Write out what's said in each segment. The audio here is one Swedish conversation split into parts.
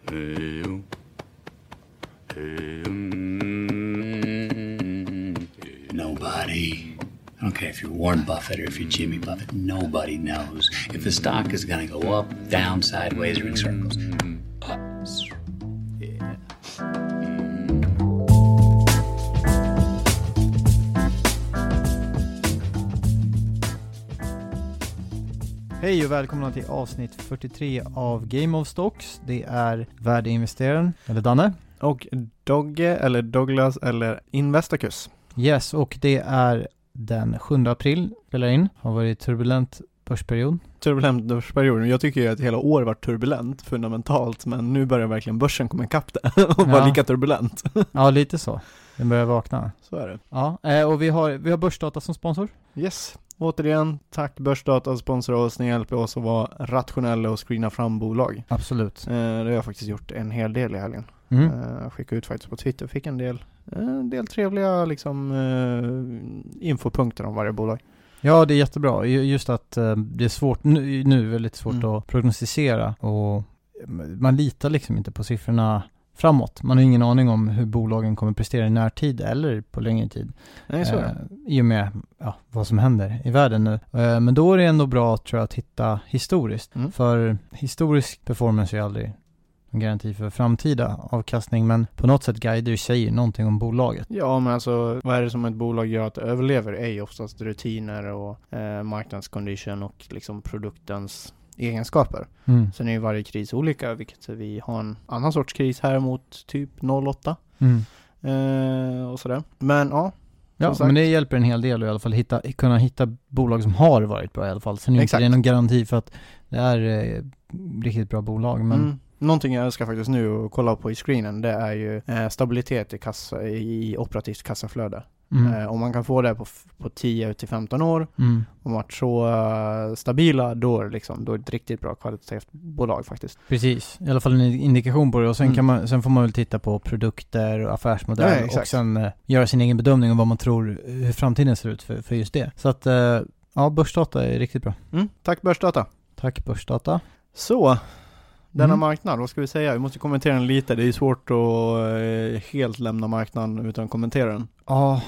Nobody. I don't care if you're Warren Buffett or if you're Jimmy Buffett. Nobody knows if the stock is going to go up, down, sideways, or in circles. Yeah. Hej och välkomna till avsnitt 43 av Game of Stocks. Det är värdeinvesteraren, eller Danne. Och Dogge, eller Douglas, eller Investacus. Yes, och det är den 7 april, spelar in. Har varit turbulent börsperiod. Turbulent börsperiod. Jag tycker ju att hela år var turbulent, fundamentalt. Men nu börjar verkligen börsen komma ikapp det och vara lika turbulent. Ja, lite så. Den börjar vakna. Så är det. Ja, och vi har Börsdata som sponsor. Yes. Återigen, tack Börsdata sponsrar oss. Ni hjälper oss att vara rationella och screena fram bolag. Absolut. Det har jag faktiskt gjort en hel del i helgen. Skickade ut faktiskt på Twitter. Fick en del trevliga liksom, infopunkter om varje bolag. Ja, det är jättebra. Just att det är svårt nu väldigt svårt att prognostisera. Och man litar liksom inte på siffrorna framåt. Man har ingen aning om hur bolagen kommer prestera i närtid eller på längre tid. Nej, så I och med vad som händer i världen nu. Men då är det ändå bra, tror jag, att hitta historiskt. För historisk performance är aldrig en garanti för framtida avkastning, men på något sätt guider säger någonting om bolaget. Ja, men alltså vad är det som ett bolag gör att det överlever är ju oftast rutiner och marknadscondition och liksom produktens egenskaper. Sen är ju varje kris olika, vilket vi har en annan sorts kris här mot typ 08 och sådär. Men ja, men det hjälper en hel del i alla fall kunna hitta bolag som har varit bra i alla fall. Sen är det inte någon garanti för att det är riktigt bra bolag, men någonting jag ska faktiskt nu och kolla på i screenen, det är ju stabilitet i operativt kassaflöde. Om man kan få det på 10-15 år, om man varit så stabila, då är det ett riktigt bra kvalitativt bolag faktiskt. Precis, i alla fall en indikation på det. Och sen, sen får man väl titta på produkter och affärsmodell och sen göra sin egen bedömning om vad man tror hur framtiden ser ut för just det. Så att Börsdata är riktigt bra. Tack Börsdata. Tack Börsdata. Så denna marknad, vad ska vi säga? Vi måste kommentera den lite. Det är svårt att helt lämna marknaden utan att kommentera den. Ja,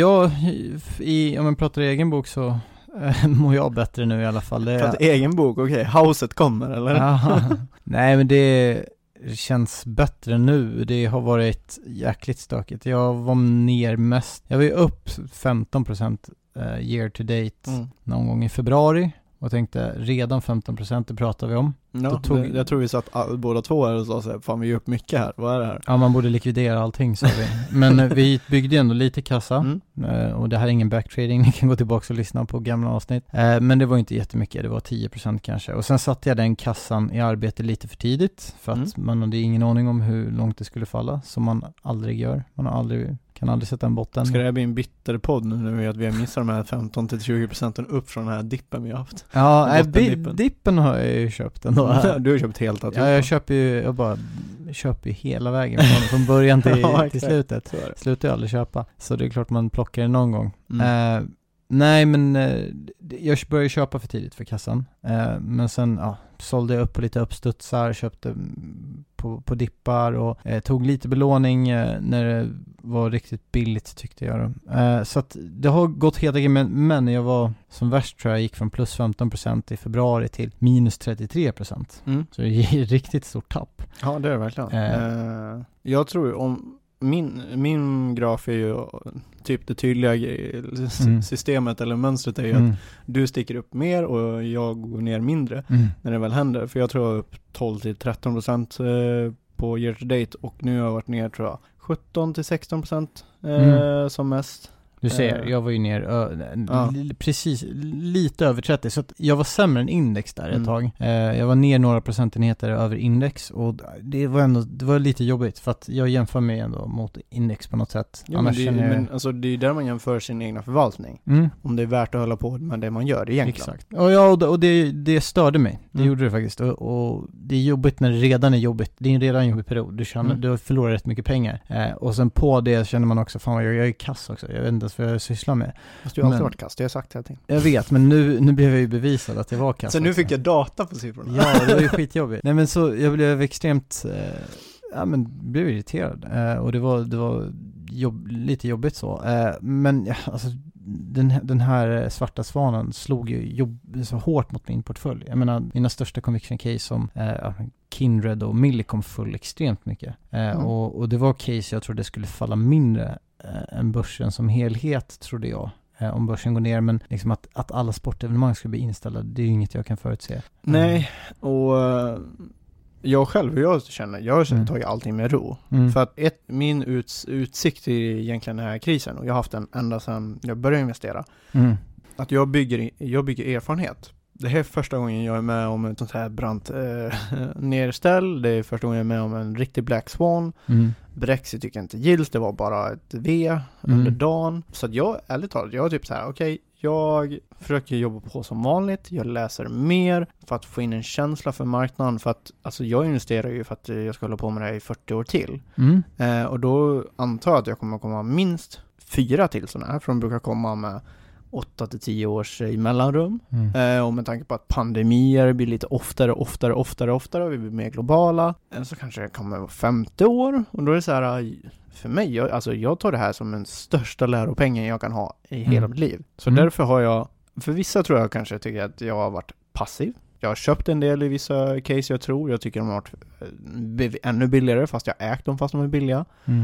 om man pratar egen bok så mår jag bättre nu i alla fall. Pratar egen bok, okej. Houset kommer, eller? Nej, men det känns bättre nu. Det har varit jäkligt stökigt. Jag var ner mest. Jag var ju upp 15% year to date någon gång i februari. Och tänkte, redan 15%, det pratar vi om. Ja, jag tror vi satt båda två här och sa så här, fan vi är upp mycket här, vad är det här? Ja, man borde likvidera allting, sa vi. Men vi byggde ändå lite kassa. Och det här är ingen backtrading, ni kan gå tillbaka och lyssna på gamla avsnitt. Men det var inte jättemycket, det var 10% kanske. Och sen satte jag den kassan i arbete lite för tidigt. För att man hade ingen aning om hur långt det skulle falla, som man aldrig gör. Kan aldrig sätta en botten. Ska det här bli en bitterpodd nu att vi har missat de här 15-20% upp från den här dippen vi har haft? Ja, dippen har jag ju köpt ändå. Du har köpt helt att jag köper ju hela vägen från början till slutet. Slutar jag aldrig köpa. Så det är klart man plockar det någon gång. Nej, men jag började köpa för tidigt för kassan. Men sen sålde jag upp på lite uppstudsar, köpte på dippar och tog lite belåning när det var riktigt billigt, tyckte jag. Så att det har gått helt enkelt, men jag var som värst, tror jag, gick från plus 15% i februari till minus 33%. Så det är riktigt stort tapp. Ja, det är det verkligen. Jag tror om min graf är ju typ det tydliga systemet eller mönstret är ju att du sticker upp mer och jag går ner mindre när det väl händer. För jag tror jag är upp 12-13% på year to date och nu har jag varit ner, tror jag, 17-16% som mest. Du ser, jag var ju ner precis lite över 30, så att jag var sämre än index där ett tag. Jag var ner några procentenheter över index och det var lite jobbigt för att jag jämför mig ändå mot index på något sätt. Jo, men alltså, det är där man jämför sin egna förvaltning. Om det är värt att hålla på med det man gör egentligen. Exakt. Och det störde mig. Det gjorde det faktiskt. Och det är jobbigt när det redan är jobbigt. Det är en redan jobbig period. Du förlorar rätt mycket pengar. Och sen på det känner man också, fan jag är kass också. Jag vet inte vad jag sysslar med. Fast du har alltid varit kast, jag har sagt allting. Jag vet, men nu blev jag ju bevisad att jag var kast. Så nu fick jag data på siffrorna. Ja, det var ju skitjobbigt. Nej men så, jag blev extremt, blev irriterad. Och det var lite jobbigt så. Men alltså, den här svarta svanen slog ju så hårt mot min portfölj. Jag menar, mina största conviction case som Kindred och Millicom föll extremt mycket. Och det var case jag trodde skulle falla mindre än börsen som helhet, trodde jag. Om börsen går ner, men liksom att alla sportevenemang ska bli inställda, det är ju inget jag kan förutse. Nej, och jag själv, jag har tagit allting med ro. För att min utsikt i egentligen den här krisen, och jag har haft den ända sedan jag började investera, att jag bygger erfarenhet. Det här är första gången jag är med om ett sånt här brant nerställ. Det är första gången jag är med om en riktig Black Swan. Brexit tycker jag inte gills. Det var bara ett V under dagen. Så att jag, ärligt talat, jag är typ så här, okej, jag försöker jobba på som vanligt. Jag läser mer för att få in en känsla för marknaden. För att, alltså jag investerar ju för att jag ska hålla på med det här i 40 år till. Och då antar jag att jag kommer att komma minst 4 till sådana här. För de brukar komma med 8-10 års i mellanrum. Och med tanke på att pandemier blir lite oftare och vi blir mer globala, så kanske det kommer 50 år. Och då är det så här, för mig, jag tar det här som den största läropengen jag kan ha i hela mitt liv. Så därför har jag, för vissa tror jag kanske tycker att jag har varit passiv. Jag har köpt en del i vissa case jag tycker de har varit ännu billigare fast jag ägt dem fast de är billiga.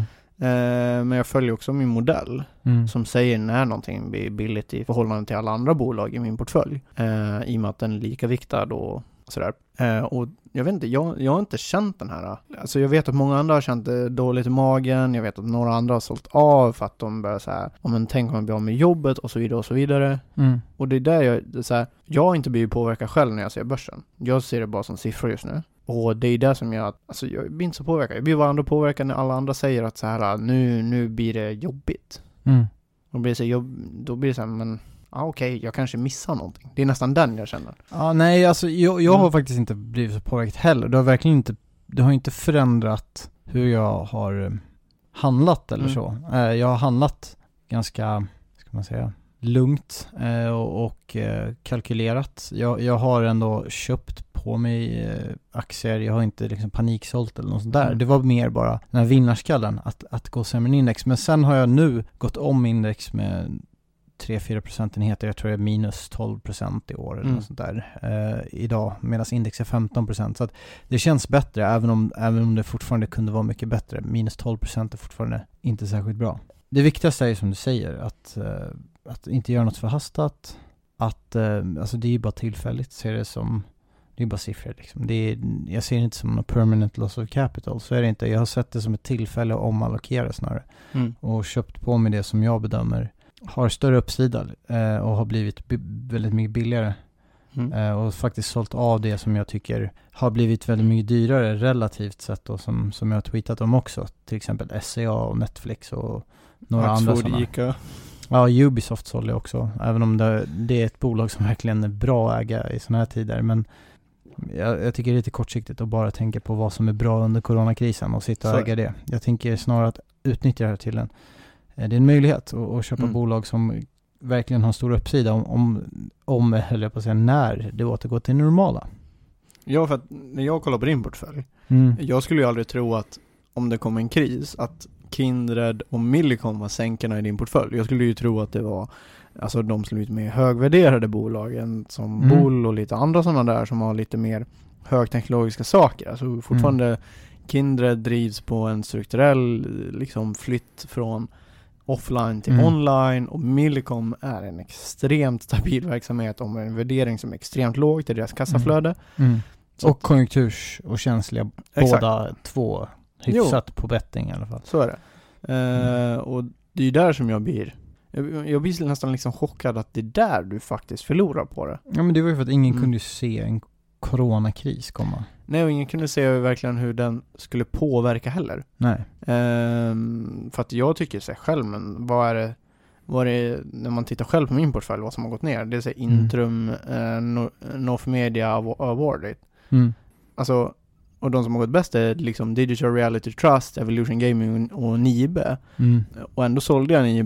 Men jag följer också min modell som säger när någonting blir billigt i förhållande till alla andra bolag i min portfölj. I och med att den är lika viktad och sådär. Och jag vet inte, jag har inte känt den här. Alltså jag vet att många andra har känt det dåligt i magen. Jag vet att några andra har sålt av för att de börjar så här, tänk om man blir av med jobbet och så vidare och så vidare. Och det är där jag har inte blivit påverkad själv när jag ser börsen. Jag ser det bara som siffror just nu. Och det är det som jag blir inte så påverkad. Jag blir bara ändå påverkad när alla andra säger att så här, nu blir det jobbigt. Då blir det så här, men okej, jag kanske missar någonting. Det är nästan den jag känner. Nej, alltså jag har faktiskt inte blivit så påverkad heller. Det har inte förändrat hur jag har handlat eller så. Jag har handlat ganska, ska man säga, lugnt och kalkylerat. Jag har ändå köpt på mig aktier. Jag har inte liksom paniksålt eller något sånt där. Det var mer bara den här vinnarskallen att gå sämre än index. Men sen har jag nu gått om index med 3-4 procentenheter. Jag tror det är minus 12% i år eller något sånt där idag, medan index är 15%. Så att det känns bättre, även om det fortfarande kunde vara mycket bättre. Minus 12% är fortfarande inte särskilt bra. Det viktigaste är som du säger, att inte göra något förhastat. Alltså det är ju bara tillfälligt. Det är bara siffror liksom. Jag ser det inte som någon permanent loss of capital. Så är det inte. Jag har sett det som ett tillfälle att omallokera snarare. Och köpt på mig det som jag bedömer har större uppsida och har blivit väldigt mycket billigare. Och faktiskt sålt av det som jag tycker har blivit väldigt mycket dyrare relativt sett då, som jag har tweetat om också. Till exempel SCA och Netflix och några andra sådana. Ja, Ubisoft sålde jag också. Även om det är ett bolag som verkligen är bra att äga i sådana här tider. Men jag tycker det är lite kortsiktigt att bara tänka på vad som är bra under coronakrisen och sitta och äga det. Jag tänker snarare att utnyttja det här till det är en möjlighet att köpa bolag som verkligen har stor uppsida höll jag på att säga, när det återgår till normala. Ja, för att när jag kollar på din portfölj, jag skulle ju aldrig tro att om det kommer en kris att Kindred och Millicom var sänkarna i din portfölj. Jag skulle ju tro att det var alltså de som är lite mer högvärderade bolagen som Bull och lite andra sådana där som har lite mer högteknologiska saker. Alltså fortfarande Kindred drivs på en strukturell liksom flytt från offline till online, och Millicom är en extremt stabil verksamhet och en värdering som är extremt låg till deras kassaflöde. Och konjunkturs- och känsliga, båda två hyfsat på betting i alla fall. Så är det. Och det är ju där som jag blir nästan liksom chockad att det är där du faktiskt förlorar på det. Ja, men det var ju för att ingen kunde se en coronakris komma. Nej, och ingen kunde se verkligen hur den skulle påverka heller. Nej. För att jag tycker sig själv, men vad är det när man tittar själv på min portfölj, vad som har gått ner? Det är så Intrum, North Media Awarded. Alltså, och de som har gått bäst är liksom Digital Reality Trust, Evolution Gaming och Nibe. Och ändå sålde jag Nibe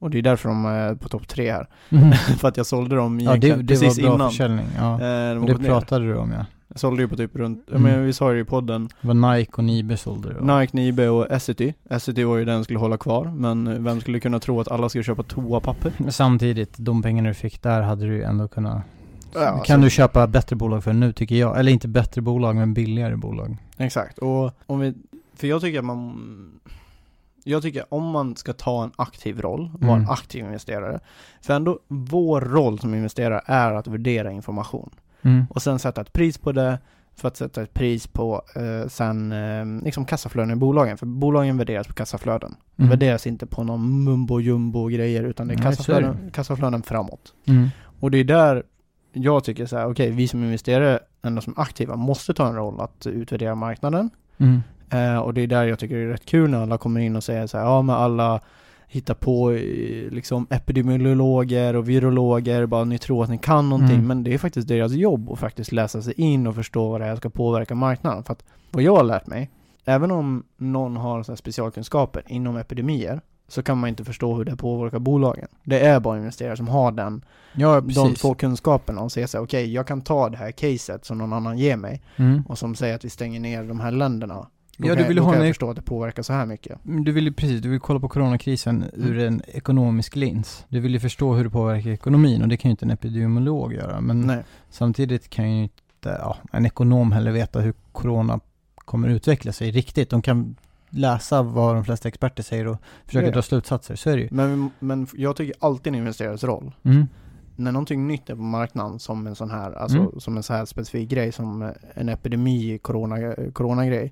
Och det är därför de är på topp 3 här. Mm. För att jag sålde dem det precis var bra innan. Försäljning. Ja. Det pratade du om, ja. Jag sålde ju på typ runt, men vi sa ju i podden. Det var Nike och Nibe sålde du. Nike, Nibe och Essity. Essity var ju den som skulle hålla kvar. Men vem skulle kunna tro att alla skulle köpa toapapper? Men samtidigt, de pengarna du fick där hade du ändå kunnat... Ja, kan du köpa bättre bolag för nu, tycker jag. Eller inte bättre bolag, men billigare bolag. Exakt. Och för jag tycker att jag tycker om man ska ta en aktiv roll, vara en aktiv investerare. För ändå vår roll som investerare är att värdera information. Och sen sätta ett pris på det, för att sätta ett pris på sen liksom kassaflöden i bolagen. För bolagen värderas på kassaflöden. De värderas inte på någon mumbo-jumbo-grejer, utan det är kassaflöden framåt. Och det är där jag tycker så här, okej, vi som investerare, ändå som aktiva, måste ta en roll att utvärdera marknaden. Och det är där jag tycker det är rätt kul när alla kommer in och säger så här, ja, men alla hittar på liksom epidemiologer och virologer, bara ni tror att ni kan någonting, men det är faktiskt deras jobb att faktiskt läsa sig in och förstå vad det här ska påverka marknaden. För att vad jag har lärt mig, även om någon har så här specialkunskaper inom epidemier, så kan man inte förstå hur det påverkar bolagen. Det är bara investerare som har de två kunskaperna och säger så här, okej, jag kan ta det här caset som någon annan ger mig och som säger att vi stänger ner de här länderna. Då kan jag förstå att det påverkar så här mycket. Du vill kolla på coronakrisen ur en ekonomisk lins. Du vill ju förstå hur det påverkar ekonomin, och det kan ju inte en epidemiolog göra. Men samtidigt kan ju inte en ekonom heller veta hur corona kommer utveckla sig riktigt. De kan läsa vad de flesta experter säger och försöka dra slutsatser, så är det ju. Men jag tycker alltid en investerares roll. När någonting nytt är på marknaden som en sån här, alltså som en så här specifik grej, som en epidemi, corona-grej,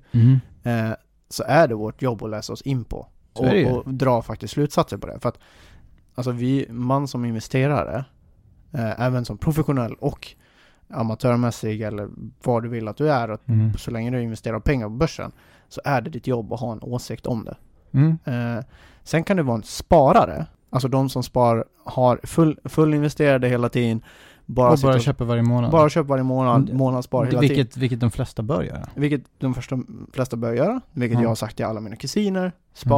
så är det vårt jobb att läsa oss in på och dra faktiskt slutsatser på det. För att alltså man som investerare, även som professionell och amatörmässig eller vad du vill att du är, så länge du investerar pengar på börsen, så är det ditt jobb att ha en åsikt om det. Sen kan det vara en sparare, alltså de som har full investerade hela tiden, bara köper varje månad. Bara köper varje månad, månadsspar hela tiden. Vilket de flesta bör göra. Vilket de flesta bör göra. Vilket jag har sagt till alla mina kusiner.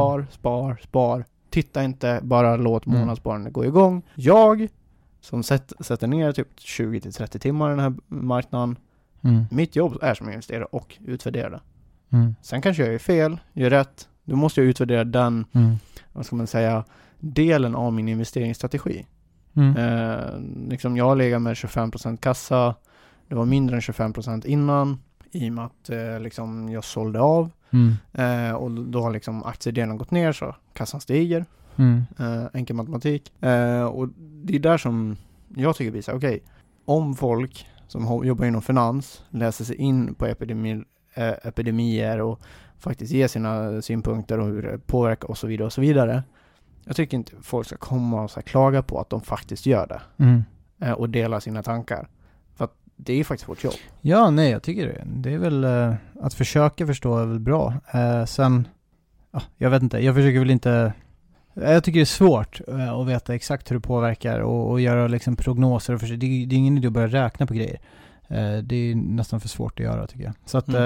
Spar. Titta inte, bara låt månadssparande gå igång. Jag, som sätter ner typ 20-30 timmar i den här marknaden. Mitt jobb är som investerare och utvärdera det. Sen kanske jag gör fel, gör rätt. Då måste jag utvärdera den, vad ska man säga, delen av min investeringsstrategi. Liksom jag har legat med 25% kassa. Det var mindre än 25% innan, i och med att liksom jag sålde av. Och då har liksom aktiedelen gått ner, så kassan stiger. Enkel matematik. Och det är där som jag tycker blir så okej, om folk som jobbar inom finans läser sig in på epidemier och faktiskt ger sina synpunkter och hur det påverkar och så vidare och så vidare. Jag tycker inte folk ska komma och så här klaga på att de faktiskt gör det. Och dela sina tankar. För att det är faktiskt vårt jobb. Ja, nej, jag tycker det. Det är väl att försöka förstå är väl bra. Sen, jag vet inte, jag försöker väl inte... Jag tycker det är svårt att veta exakt hur det påverkar och göra liksom prognoser. Och det är ingen idé att börja räkna på grejer. Det är nästan för svårt att göra, tycker jag. Så att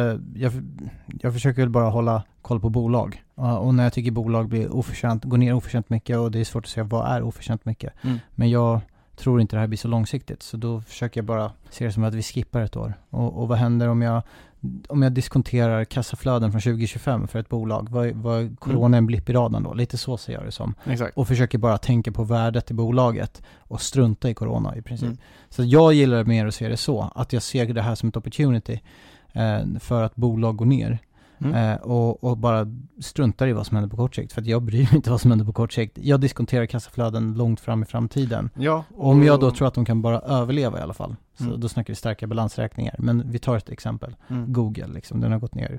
jag försöker väl bara hålla koll på bolag. Och när jag tycker bolag går ner oförtjänt mycket, och det är svårt att säga vad är oförtjänt mycket. Men jag tror inte det här blir så långsiktigt. Så då försöker jag bara se det som att vi skippar ett år. Och vad händer om jag diskonterar kassaflöden från 2025 för ett bolag? Vad corona en blipp i radarn då? Lite så ser jag det som. Exakt. Och försöker bara tänka på värdet i bolaget och strunta i corona i princip. Så jag gillar mer att se det så. Att jag ser det här som ett opportunity för att bolag går ner. Och bara struntar i vad som händer på kort sikt. För att jag bryr mig inte vad som händer på kort sikt. Jag diskonterar kassaflöden långt fram i framtiden. Ja, om jag då tror att de kan bara överleva i alla fall. Så då snackar vi starka balansräkningar. Men vi tar ett exempel. Google, liksom, den har gått ner.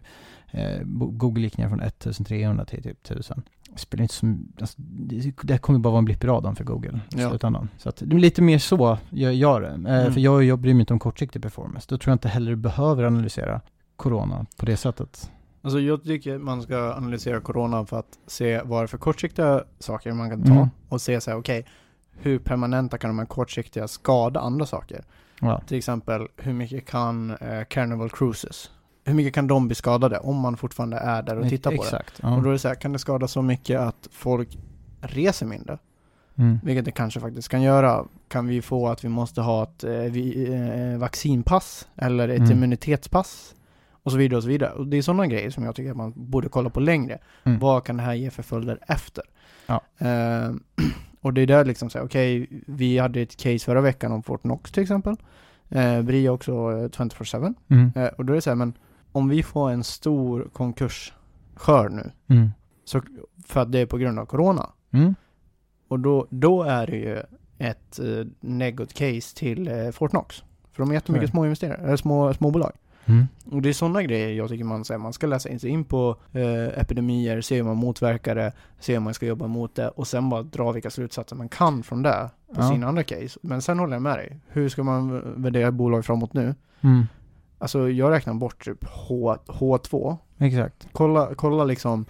Google gick ner från 1300 till typ 1000. Spelar inte som, alltså, det kommer bara vara en blipp i radarn för Google. Så att det är lite mer så jag gör det. För jag bryr mig inte om kortsiktig performance. Då tror jag inte heller du behöver analysera corona på det sättet. Alltså jag tycker man ska analysera corona för att se vad det är för kortsiktiga saker man kan ta och se så här, okej, hur permanenta kan de här kortsiktiga skada andra saker? Till exempel, hur mycket kan Carnival Cruises, hur mycket kan de bli skadade om man fortfarande är där och tittar på det? Och då är det så här, kan det skada så mycket att folk reser mindre? vilket det kanske faktiskt kan göra, kan vi få att vi måste ha ett vaccinpass eller ett immunitetspass och så vidare och så vidare. Och det är sådana grejer som jag tycker att man borde kolla på längre. Vad kan det här ge för följder efter? Ja. Och det är där liksom så okej, vi hade ett case förra veckan om Fortnox till exempel. Bria också 24/7. Och då är det så här, men om vi får en stor konkursskörd nu, så för att det är på grund av corona, och då är det ju ett negot case till Fortnox. För de är jättemycket små investerare, små bolag. Och det är sådana grejer jag tycker man ska läsa in på epidemier, se hur man motverkar det, se hur man ska jobba mot det och sen bara dra vilka slutsatser man kan från det på sina andra case. Men sen håller jag med dig. Hur ska man värdera bolag framåt nu? Alltså jag räknar bort typ H2. Exakt. Kolla liksom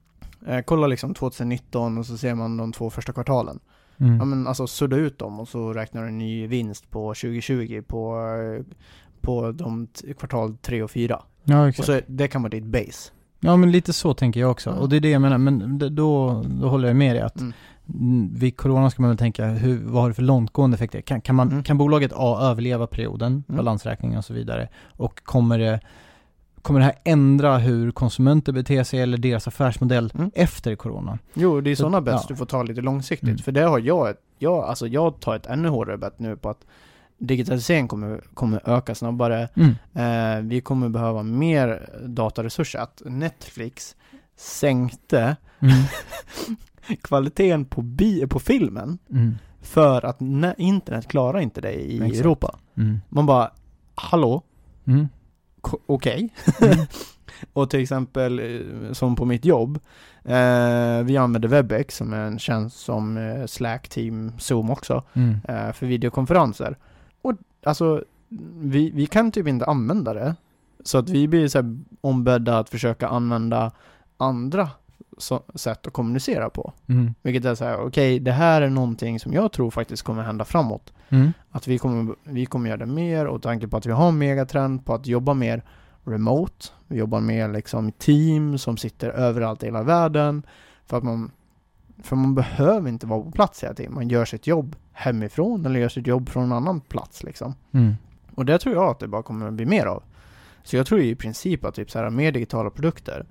2019 och så ser man de 2 första kvartalen. Ja, men alltså sudda ut dem och så räknar du en ny vinst på 2020 på de kvartal 3 och 4. Ja, exakt. Och så det kan vara ditt base. Ja, men lite så tänker jag också. Och det är det jag menar. Men då håller jag med dig att vid corona ska man väl tänka vad har det för långtgående effekter? Kan bolaget överleva perioden, balansräkningen och så vidare? Och kommer det här ändra hur konsumenter beter sig eller deras affärsmodell efter corona? Jo, det är sådana bets du får ta lite långsiktigt. För det har jag tar ett ännu hårdare bet nu på att digitalisering kommer öka snabbare. Vi kommer behöva mer dataresurser. Att Netflix sänkte kvaliteten på filmen för att internet klarar inte det i Europa. Man bara, hallå? Okej. Och till exempel som på mitt jobb, vi använder WebEx som är en tjänst som Slack, Team, Zoom också för videokonferenser. Och alltså vi kan typ inte använda det, så att vi blir så här ombedda att försöka använda andra sätt att kommunicera på. Vilket är så här, okej, det här är någonting som jag tror faktiskt kommer hända framåt. Att vi kommer göra det mer, och tanke på att vi har en megatrend på att jobba mer remote. Vi jobbar mer liksom team som sitter överallt i hela världen, för man behöver inte vara på plats hela tiden. Man gör sitt jobb hemifrån eller gör sitt jobb från en annan plats liksom. Och det tror jag att det bara kommer att bli mer av. Så jag tror i princip att typ så här, mer digitala produkter,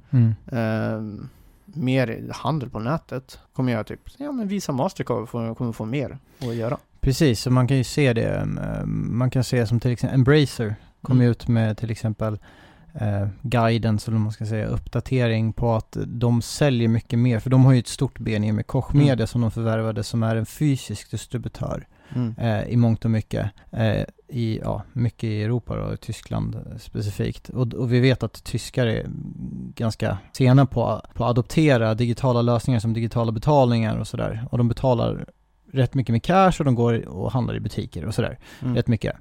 mer handel på nätet kommer göra typ, men Visa Mastercard kommer få mer att göra. Precis, så man kan ju se det. Man kan se som till exempel Embracer kom ut med till exempel guidance, eller man ska säga uppdatering på att de säljer mycket mer, för de har ju ett stort ben med Koch Media som de förvärvade, som är en fysisk distributör i mångt och mycket mycket i Europa och Tyskland specifikt, och vi vet att tyskar är ganska sena på att adoptera digitala lösningar som digitala betalningar och sådär, och de betalar rätt mycket med cash och de går och handlar i butiker och sådär, rätt mycket.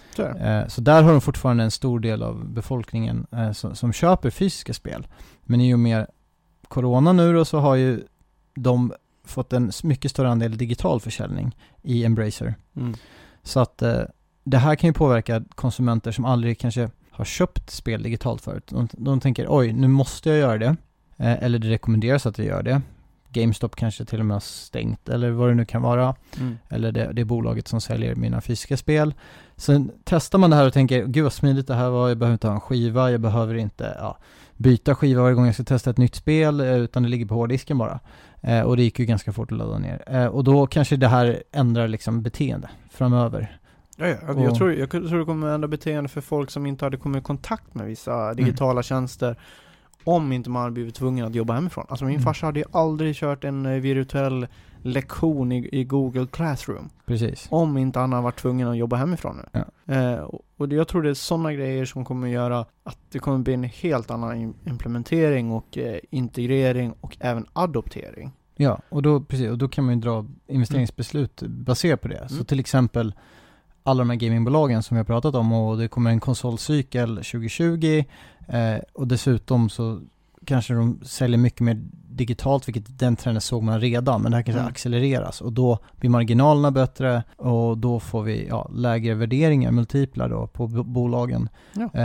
Så där har de fortfarande en stor del av befolkningen som köper fysiska spel. Men i och med corona nu då, så har ju de fått en mycket större andel digital försäljning i Embracer. Så att det här kan ju påverka konsumenter som aldrig kanske har köpt spel digitalt förut. De tänker, oj, nu måste jag göra det. Eller det rekommenderas att jag gör det. GameStop kanske till och med har stängt, eller vad det nu kan vara. Eller det bolaget som säljer mina fysiska spel. Sen testar man det här och tänker, gud vad smidigt det här var, jag behöver inte ha en skiva, jag behöver inte byta skiva varje gång jag ska testa ett nytt spel, utan det ligger på hårddisken bara. Och det gick ju ganska fort att ladda ner. Och då kanske det här ändrar liksom beteende framöver. Jag tror det kommer ändra beteende för folk som inte hade kommit i kontakt med vissa digitala tjänster, om inte man hade blivit tvungen att jobba hemifrån. Alltså min farsa hade ju aldrig kört en virtuell lektion i Google Classroom. Precis. Om inte han har varit tvungen att jobba hemifrån nu. Och jag tror det är sådana grejer som kommer göra att det kommer bli en helt annan implementering och integrering och även adoptering. Ja, och då kan man ju dra investeringsbeslut baserat på det. Så till exempel alla de här gamingbolagen som vi har pratat om, och det kommer en konsolcykel 2020, och dessutom så kanske de säljer mycket mer digitalt, vilket den trenden såg man redan, men det här kanske accelereras, och då blir marginalerna bättre, och då får vi lägre värderingar, multiplar då på bolagen.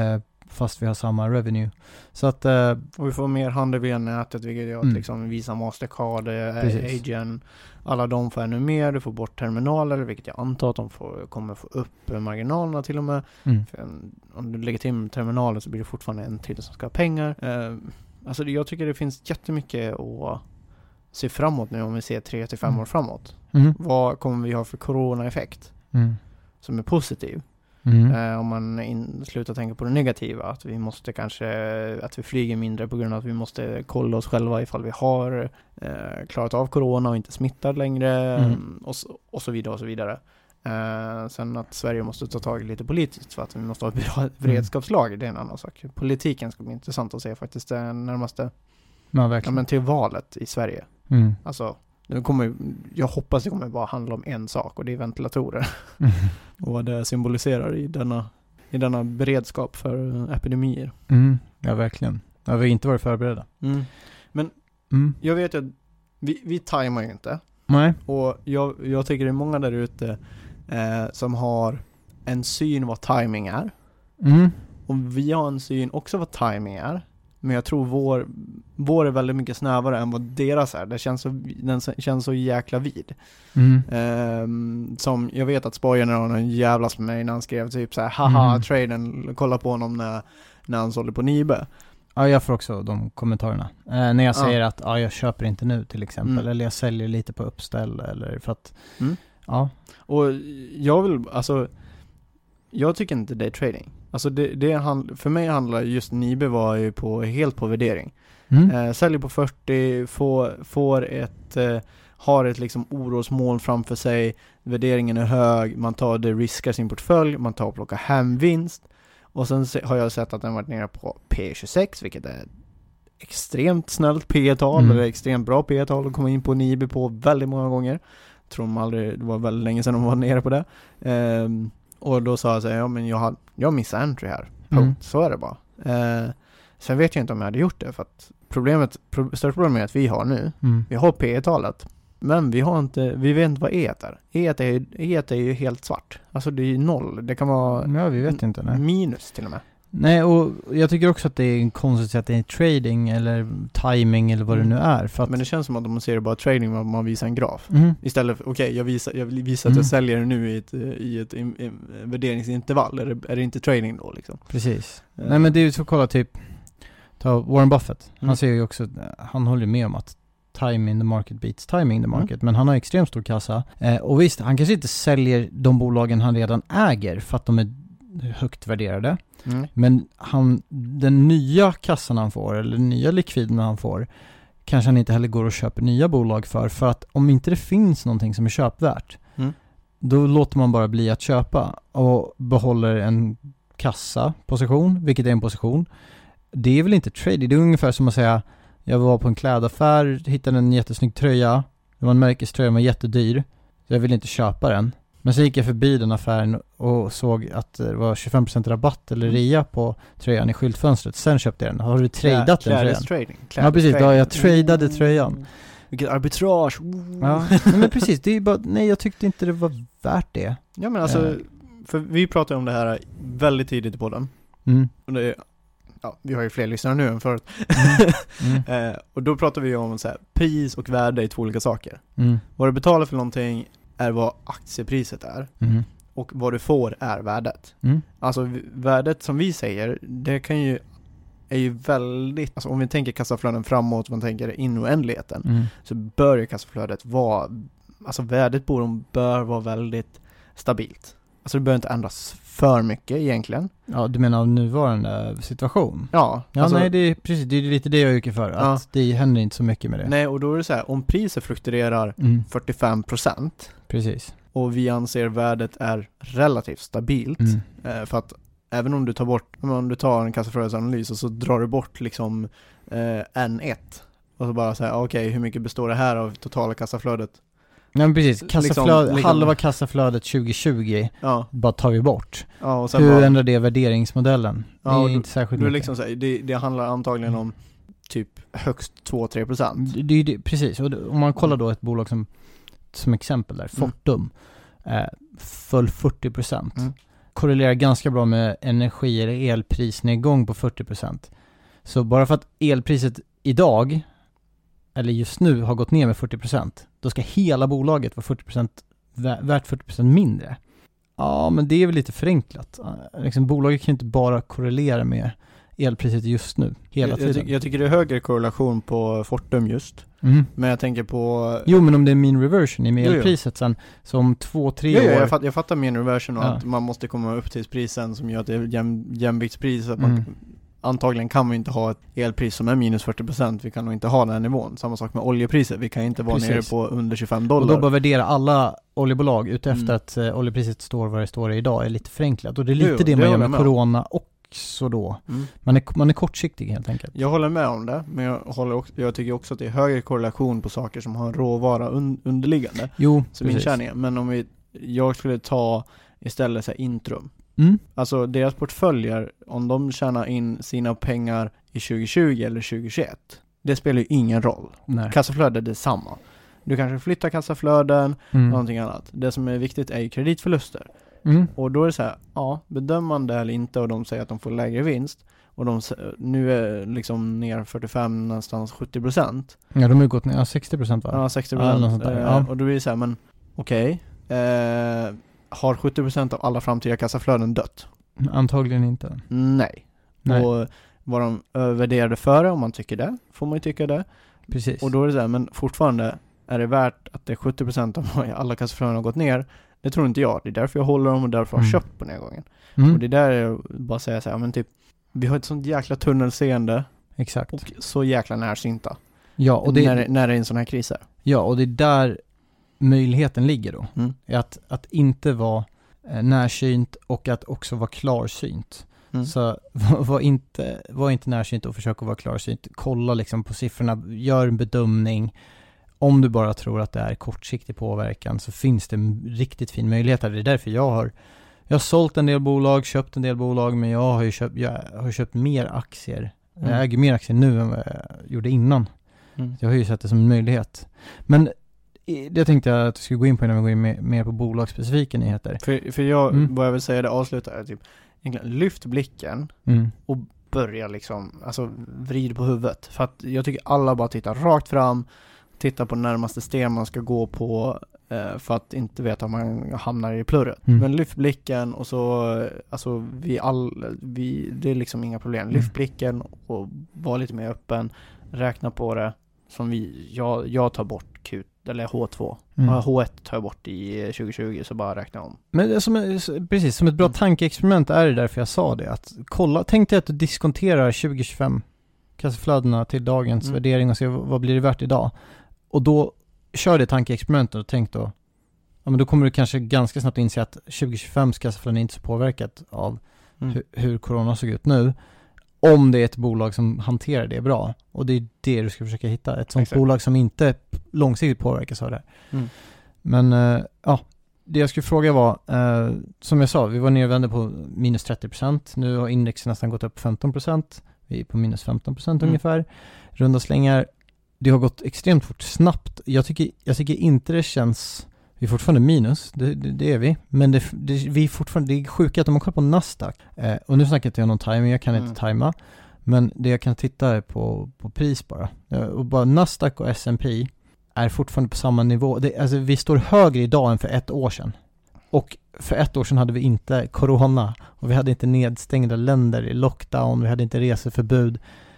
fast vi har samma revenue. Så att... och vi får mer handel via nätet, vilket gör att liksom Visa, Mastercard, Agent, alla de får ännu mer. Du får bort terminaler, vilket jag antar att de kommer få upp marginalerna till och med. För om du lägger till terminaler så blir det fortfarande en till som ska ha pengar. Alltså jag tycker det finns jättemycket att se framåt nu om vi ser 3-5 år framåt. Vad kommer vi ha för corona-effekt som är positiv? Om man slutar tänka på det negativa, att vi måste att vi flyger mindre på grund av att vi måste kolla oss själva ifall vi har klarat av corona och inte smittar längre och så vidare och så vidare. Sen att Sverige måste ta tag i lite politiskt för att vi måste ha ett bra beredskapslag, det är en annan sak. Politiken ska bli intressant att se faktiskt det närmaste men till valet i Sverige. Alltså jag hoppas det kommer bara handla om en sak, och det är ventilatorer. Och vad det symboliserar i denna beredskap för epidemier. Ja, verkligen. Ja, vi har inte varit förberedda. Men jag vet att vi tajmar ju inte. Nej. Och jag tycker det är många där ute som har en syn vad timing är. Och vi har en syn också vad timing är. Men jag tror vår är väldigt mycket snävare än vad deras är. Den känns så jäkla vid. Som jag vet att Spoiler jävlas med mig när han skrev typ så här: haha, traden, kolla på honom när han sålde på Nibe. Ja, jag får också de kommentarerna. När jag säger att jag köper inte nu till exempel. Eller jag säljer lite på uppställ. Eller för att, Och jag tycker inte det är trading. Alltså för mig handlar just Nibe var ju helt på värdering. Säljer på 40, har ett liksom orosmål framför sig, värderingen är hög, man riskar sin portfölj, man tar och plockar hem vinst, och sen har jag sett att den varit nere på P26, vilket är extremt snällt P-tal, eller extremt bra P-tal att komma in på Nibe på väldigt många gånger. Tror de aldrig, det var väldigt länge sedan de var nere på det. Och då sa jag så här, men jag missade entry här. Så är det bara. Sen vet jag inte om jag hade gjort det, för att största problemet är att vi har nu. Vi har P-talet, men vi vet inte vad E är. E är ju helt svart. Alltså det är 0. Det kan vara vi vet inte, nej. Minus till och med. Nej, och jag tycker också att det är konstigt att det är trading eller timing eller vad det nu är. För att... Men det känns som att om man ser det bara trading, att man visar en graf. Istället för, jag visar att jag säljer nu i ett värderingsintervall. Är det inte trading då liksom? Precis. Nej, men det är ju så, kolla typ, ta Warren Buffett. Han säger ju också, han håller med om att time in the market beats timing in the market. Men han har extremt stor kassa. Och visst, han kanske inte säljer de bolagen han redan äger för att de är högt värderade. Men den nya kassan han får, eller den nya likviden han får, kanske han inte heller går och köper nya bolag för att om inte det finns någonting som är köpvärt, då låter man bara bli att köpa och behåller en kassaposition, vilket är en position. Det är väl inte trade, det är ungefär som att säga, jag var på en klädaffär, hittade en jättesnygg tröja, det var en märkeströja, den var jättedyr, så jag vill inte köpa den. Men så gick jag förbi den affären och såg att det var 25% rabatt eller rea på tröjan i skyltfönstret. Sen köpte jag den. Har du tradat den tröjan? Trading. Ja, precis. Då jag tradade tröjan. Vilket arbitrage. Ja, men precis. Det är bara, nej, jag tyckte inte det var värt det. Ja, men alltså, för vi pratade om det här väldigt tidigt på den. Och det, vi har ju fler lyssnare nu än förut. Och då pratade vi om så här, pris och värde i 2 olika saker. Vad du betalar för någonting är vad aktiepriset är. Och vad du får är värdet. Alltså värdet som vi säger, det är ju väldigt, alltså om vi tänker kassaflöden framåt, om man tänker in oändligheten, så bör ju kassaflödet vara, alltså värdet på dem bör vara väldigt stabilt. Alltså det bör inte ändras för mycket egentligen. Ja, du menar av nuvarande situation? Ja. Alltså, nej, det är precis, det är lite det jag yrkar för. Att det händer inte så mycket med det. Nej, och då är det så här, om priset fluktuerar 45%. Precis. Och vi anser värdet är relativt stabilt. För att även om du tar en kassaflödesanalys och så drar du bort liksom N1. Och så bara säga, okej, hur mycket består det här av totala kassaflödet? Nej, men precis. Halva kassaflödet 2020 bara tar vi bort. Ja, och sen hur ändrar det värderingsmodellen? Det är inte särskilt mycket. Liksom så här, det handlar antagligen om typ högst 2-3%. Precis, och om man kollar då ett bolag som exempel där, Fortum, föll 40%. korrelerar ganska bra med energi- eller elprisnedgång på 40%. Så bara för att elpriset idag, eller just nu, har gått ner med 40%, då ska hela bolaget vara 40% värt 40% mindre. Ja, men det är väl lite förenklat. Liksom, bolaget kan inte bara korrelera med elpriset just nu, hela tiden. Jag tycker det är högre korrelation på Fortum just. Men jag tänker på... Jo, men om det är mean reversion i elpriset sen, som 2-3 år... Jag fattar mean reversion och att man måste komma upp till prisen som gör att det är jämviktspris. Att man, antagligen kan vi inte ha ett elpris som är minus 40%. Vi kan nog inte ha den här nivån. Samma sak med oljepriset. Vi kan inte vara nere på under $25. Och då bör värdera alla oljebolag utefter att oljepriset står vad det står idag är lite förenklat. Och det är lite det man gör med corona också då. Man är kortsiktig helt enkelt. Jag håller med om det, men jag tycker också att det är högre korrelation på saker som har en råvara underliggande. Jo, som intjäningen. Men jag skulle ta istället så här Intrum. Alltså deras portföljer, om de tjänar in sina pengar i 2020 eller 2021, det spelar ju ingen roll. Nej. Kassaflödet är detsamma. Du kanske flyttar kassaflöden, någonting annat. Det som är viktigt är ju kreditförluster. Och då är det så här, bedömer man det eller inte och de säger att de får lägre vinst och de nu är liksom ner 45, någonstans 70%. Ja, de har ju gått ner 60%, va? Ja, 60%. Och då blir det så här, men okej. Har 70% av alla framtida kassaflöden dött? Antagligen inte. Nej. Och vad de värderade före, om man tycker det, får man ju tycka det. Precis. Och då är det så här, men fortfarande är det värt att det är 70% av alla kassaflöden har gått ner. Det tror inte jag. Det är därför jag håller dem och därför jag har köpt på nedgången. Och det är där jag bara säger så här, men typ, vi har ett sånt jäkla tunnelseende. Exakt. Och så jäkla närsynta. Ja, och det när det är en sån här kris här. Ja, och det är där möjligheten ligger då. Att inte vara närsynt och att också vara klarsynt. Så var inte närsynt och försök att vara klarsynt. Kolla liksom på siffrorna, gör en bedömning. Om du bara tror att det är kortsiktig påverkan så finns det en riktigt fin möjlighet. Det är därför jag har sålt en del bolag, köpt en del bolag, men jag har köpt mer aktier. Jag äger mer aktier nu än vad jag gjorde innan. Jag har ju sett det som en möjlighet. Men det tänkte jag att du skulle gå in på innan vi går in mer på bolagsspecifika nyheter. För jag, vad jag vill säga, det avslutar är typ, egentligen lyft blicken och börja liksom, alltså vrid på huvudet. För att jag tycker alla bara tittar rakt fram, tittar på närmaste sten man ska gå på för att inte veta om man hamnar i plurret. Men lyft blicken och så, alltså det är liksom inga problem. Lyft blicken och var lite mer öppen, räkna på det som jag tar bort Q eller H2. H1 tar jag bort i 2020, så bara räkna om. Men precis, som ett bra tankeexperiment är det därför jag sa det. Att tänk dig att du diskonterar 2025 kassaflödena till dagens värdering och se vad blir det värt idag. Och då kör det tankeexperimentet och tänk då, men då kommer du kanske ganska snabbt inse att 2025 kassaflöden är inte så påverkat av hur corona såg ut nu. Om det är ett bolag som hanterar det bra. Och det är det du ska försöka hitta. Ett sånt bolag som inte långsiktigt påverkas av det. Men det jag skulle fråga var, som jag sa, vi var nervända på minus 30%. Nu har indexen nästan gått upp 15%. Vi är på minus 15% ungefär. Runda slängar. Det har gått extremt fort, snabbt. Jag tycker inte det känns... Vi är fortfarande minus, det är vi. Men vi är fortfarande, det är sjuka att om man kollar på Nasdaq. Och nu snackar inte jag någon timing, jag kan inte tajma. Men det jag kan titta är på pris bara. Och bara Nasdaq och S&P är fortfarande på samma nivå. Alltså vi står högre idag än för 1 år sedan. Och för 1 år sedan hade vi inte corona. Och vi hade inte nedstängda länder i lockdown. Vi hade inte reseförbud.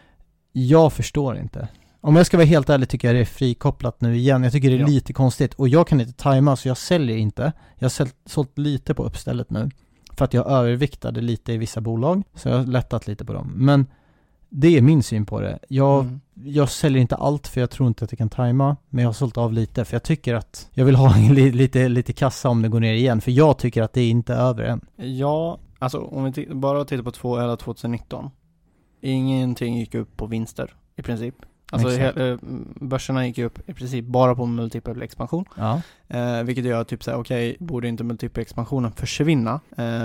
Jag förstår inte. Om jag ska vara helt ärlig tycker jag det är frikopplat nu igen. Jag tycker det är lite konstigt. Och jag kan inte tajma så jag säljer inte. Jag har sålt lite på uppstället nu. För att jag överviktade lite i vissa bolag. Så jag har lättat lite på dem. Men det är min syn på det. Jag säljer inte allt för jag tror inte att jag kan tajma. Men jag har sålt av lite. För jag tycker att jag vill ha lite kassa om det går ner igen. För jag tycker att det är inte över än. Ja, alltså om vi bara tittar på 2019. Ingenting gick upp på vinster i princip. Alltså börserna gick upp i princip bara på multipel expansion. Vilket gör typ såhär, okej, borde inte multipel expansionen försvinna?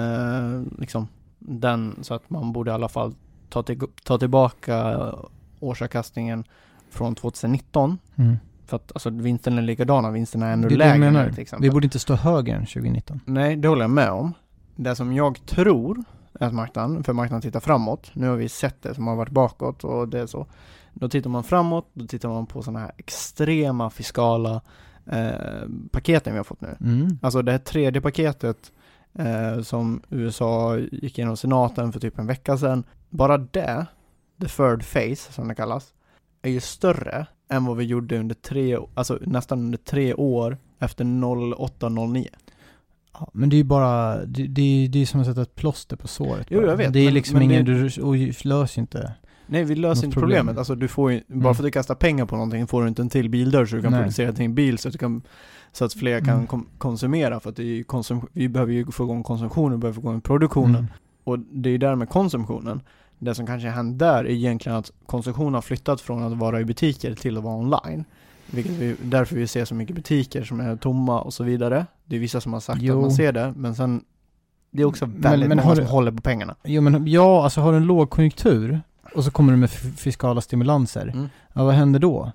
Liksom den, så att man borde i alla fall ta tillbaka årsavkastningen från 2019. För att alltså, vinsten är likadana, vinsterna är ännu lägre. Vi borde inte stå högre än 2019. Nej, det håller jag med om. det som jag tror att marknaden tittar framåt. Nu har vi sett det som har varit bakåt och det är så. Då tittar man framåt, då tittar man på sådana här extrema fiskala paketen vi har fått nu. Alltså det här 3:e paketet som USA gick igenom senaten för typ en vecka sedan. Bara det, the third phase som det kallas, är ju större än vad vi gjorde nästan under 3 år efter 08-09. Ja, men det är ju bara det är som att sätta ett plåster på såret. Jo, jag vet. Det är liksom ingen du löser inte. Nej, vi löser inte problemet. Alltså du får ju, bara för att du kastar pengar på någonting får du inte en till bildörr så du kan producera till en bil så att fler kan konsumera, för att det är vi behöver ju få igång konsumtionen, vi behöver få igång produktionen. Och det är ju där med konsumtionen. Det som kanske händer där är egentligen att konsumtionen har flyttat från att vara i butiker till att vara online. Därför vi ser så mycket butiker som är tomma och så vidare. Det är vissa som har sagt att man ser det, men sen det är också väldigt många som håller på pengarna. Alltså har du en lågkonjunktur och så kommer du med fiskala stimulanser. Ja, vad händer då?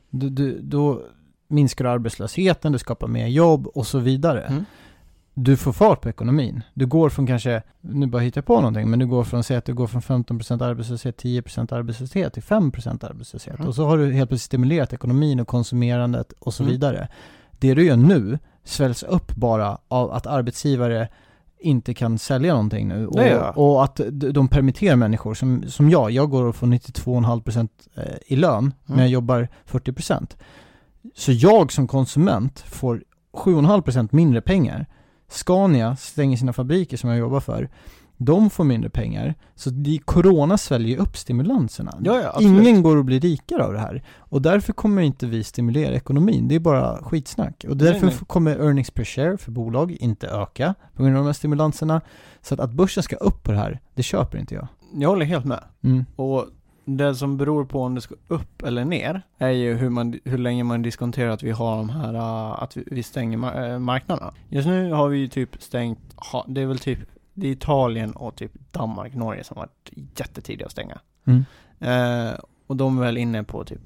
Då minskar du arbetslösheten, du skapar mer jobb och så vidare. Du får fart på ekonomin. Du går från kanske, nu bara hittar jag på någonting, men du går från 15% arbetslöshet, 10% arbetslöshet till 5% arbetslöshet. Och så har du helt plötsligt stimulerat ekonomin och konsumerandet och så vidare. Det du gör nu sväljs upp bara av att arbetsgivare inte kan sälja någonting nu. Och att de permitterar människor som jag går och får 92,5% i lön, men jag jobbar 40%. Så jag som konsument får 7,5% mindre pengar. Scania stänger sina fabriker som jag jobbar för. De får mindre pengar. Så corona sväljer upp stimulanserna. Ingen går att bli rikare av det här. Och därför kommer inte vi stimulera ekonomin. Det är bara skitsnack. Och därför kommer earnings per share för bolag inte öka på grund av de här stimulanserna. Så att börsen ska upp på det här, det köper inte jag. Jag håller helt med. Och det som beror på om det ska upp eller ner är ju hur länge man diskonterar att vi har de här, att vi stänger marknaderna. Just nu har vi typ stängt, det är väl typ det är Italien och typ Danmark, Norge som har varit jättetidiga att stänga. Och de är väl inne på typ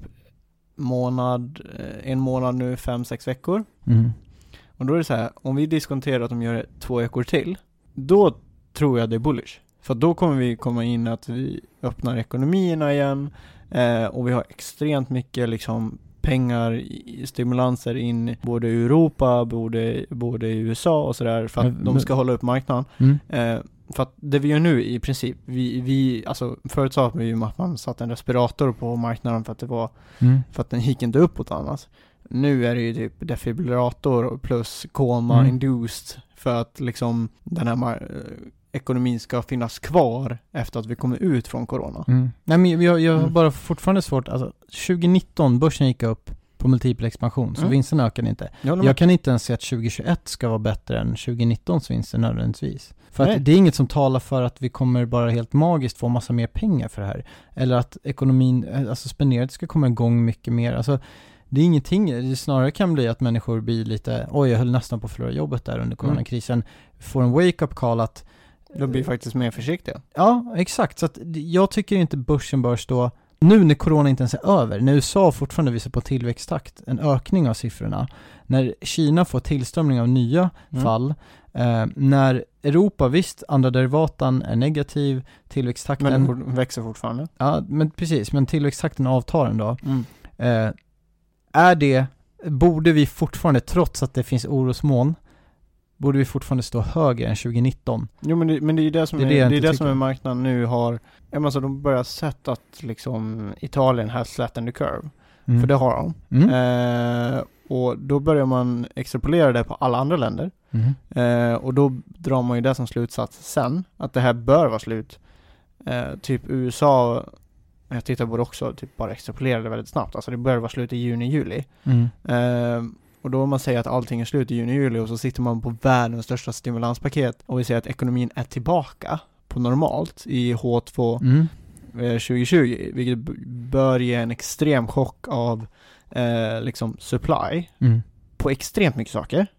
en månad nu, 5-6 veckor. Och då är det så här, om vi diskonterar att de gör det 2 veckor till, då tror jag det är bullish. För då kommer vi komma in att vi öppnar ekonomierna igen och vi har extremt mycket liksom pengar, stimulanser in både i Europa, både i USA och sådär för att de ska hålla upp marknaden. För att det vi gör nu i princip, alltså förut sa vi ju att man satt en respirator på marknaden för att det var för att den gick inte uppåt annars. Nu är det ju typ defibrillator plus coma-induced för att liksom den här ekonomin ska finnas kvar efter att vi kommer ut från corona. Nej, men jag har bara fortfarande svårt, alltså 2019 börsen gick upp på multipel expansion så vinsten ökade inte. Jag kan inte ens säga att 2021 ska vara bättre än 2019s vinster nödvändigtvis. För att det är inget som talar för att vi kommer bara helt magiskt få massa mer pengar för det här. Eller att ekonomin, alltså spenderat ska komma igång mycket mer. Alltså det är ingenting, det snarare kan bli att människor blir lite, jag höll nästan på att förlora jobbet där under coronakrisen. Får en wake-up call att de blir faktiskt mer försiktiga. Ja, exakt. Så att jag tycker inte börsen bör stå, nu när corona inte ens är över, när USA fortfarande visar på tillväxttakt, en ökning av siffrorna, när Kina får tillströmning av nya fall, när Europa, visst, andra derivatan är negativ, tillväxttakten... Men växer fortfarande. Ja, men precis, men tillväxttakten avtar ändå. Borde vi fortfarande, trots att det finns orosmoln, borde vi fortfarande stå högre än 2019. Jo, men det är ju det som är marknaden nu har. Alltså de börjar sätta att liksom Italien has flattened the curve. För det har de. Och då börjar man extrapolera det på alla andra länder. Och då drar man ju det som slutsats sen. Att det här bör vara slut. Typ USA, jag tittar på det också, typ bara extrapolerar det väldigt snabbt. Alltså det bör vara slut i juni-juli. Och då man säger att allting är slut i juni-juli och så sitter man på världens största stimulanspaket och vi säger att ekonomin är tillbaka på normalt i H2 2020, vilket bör ge en extrem chock av liksom supply på extremt mycket saker.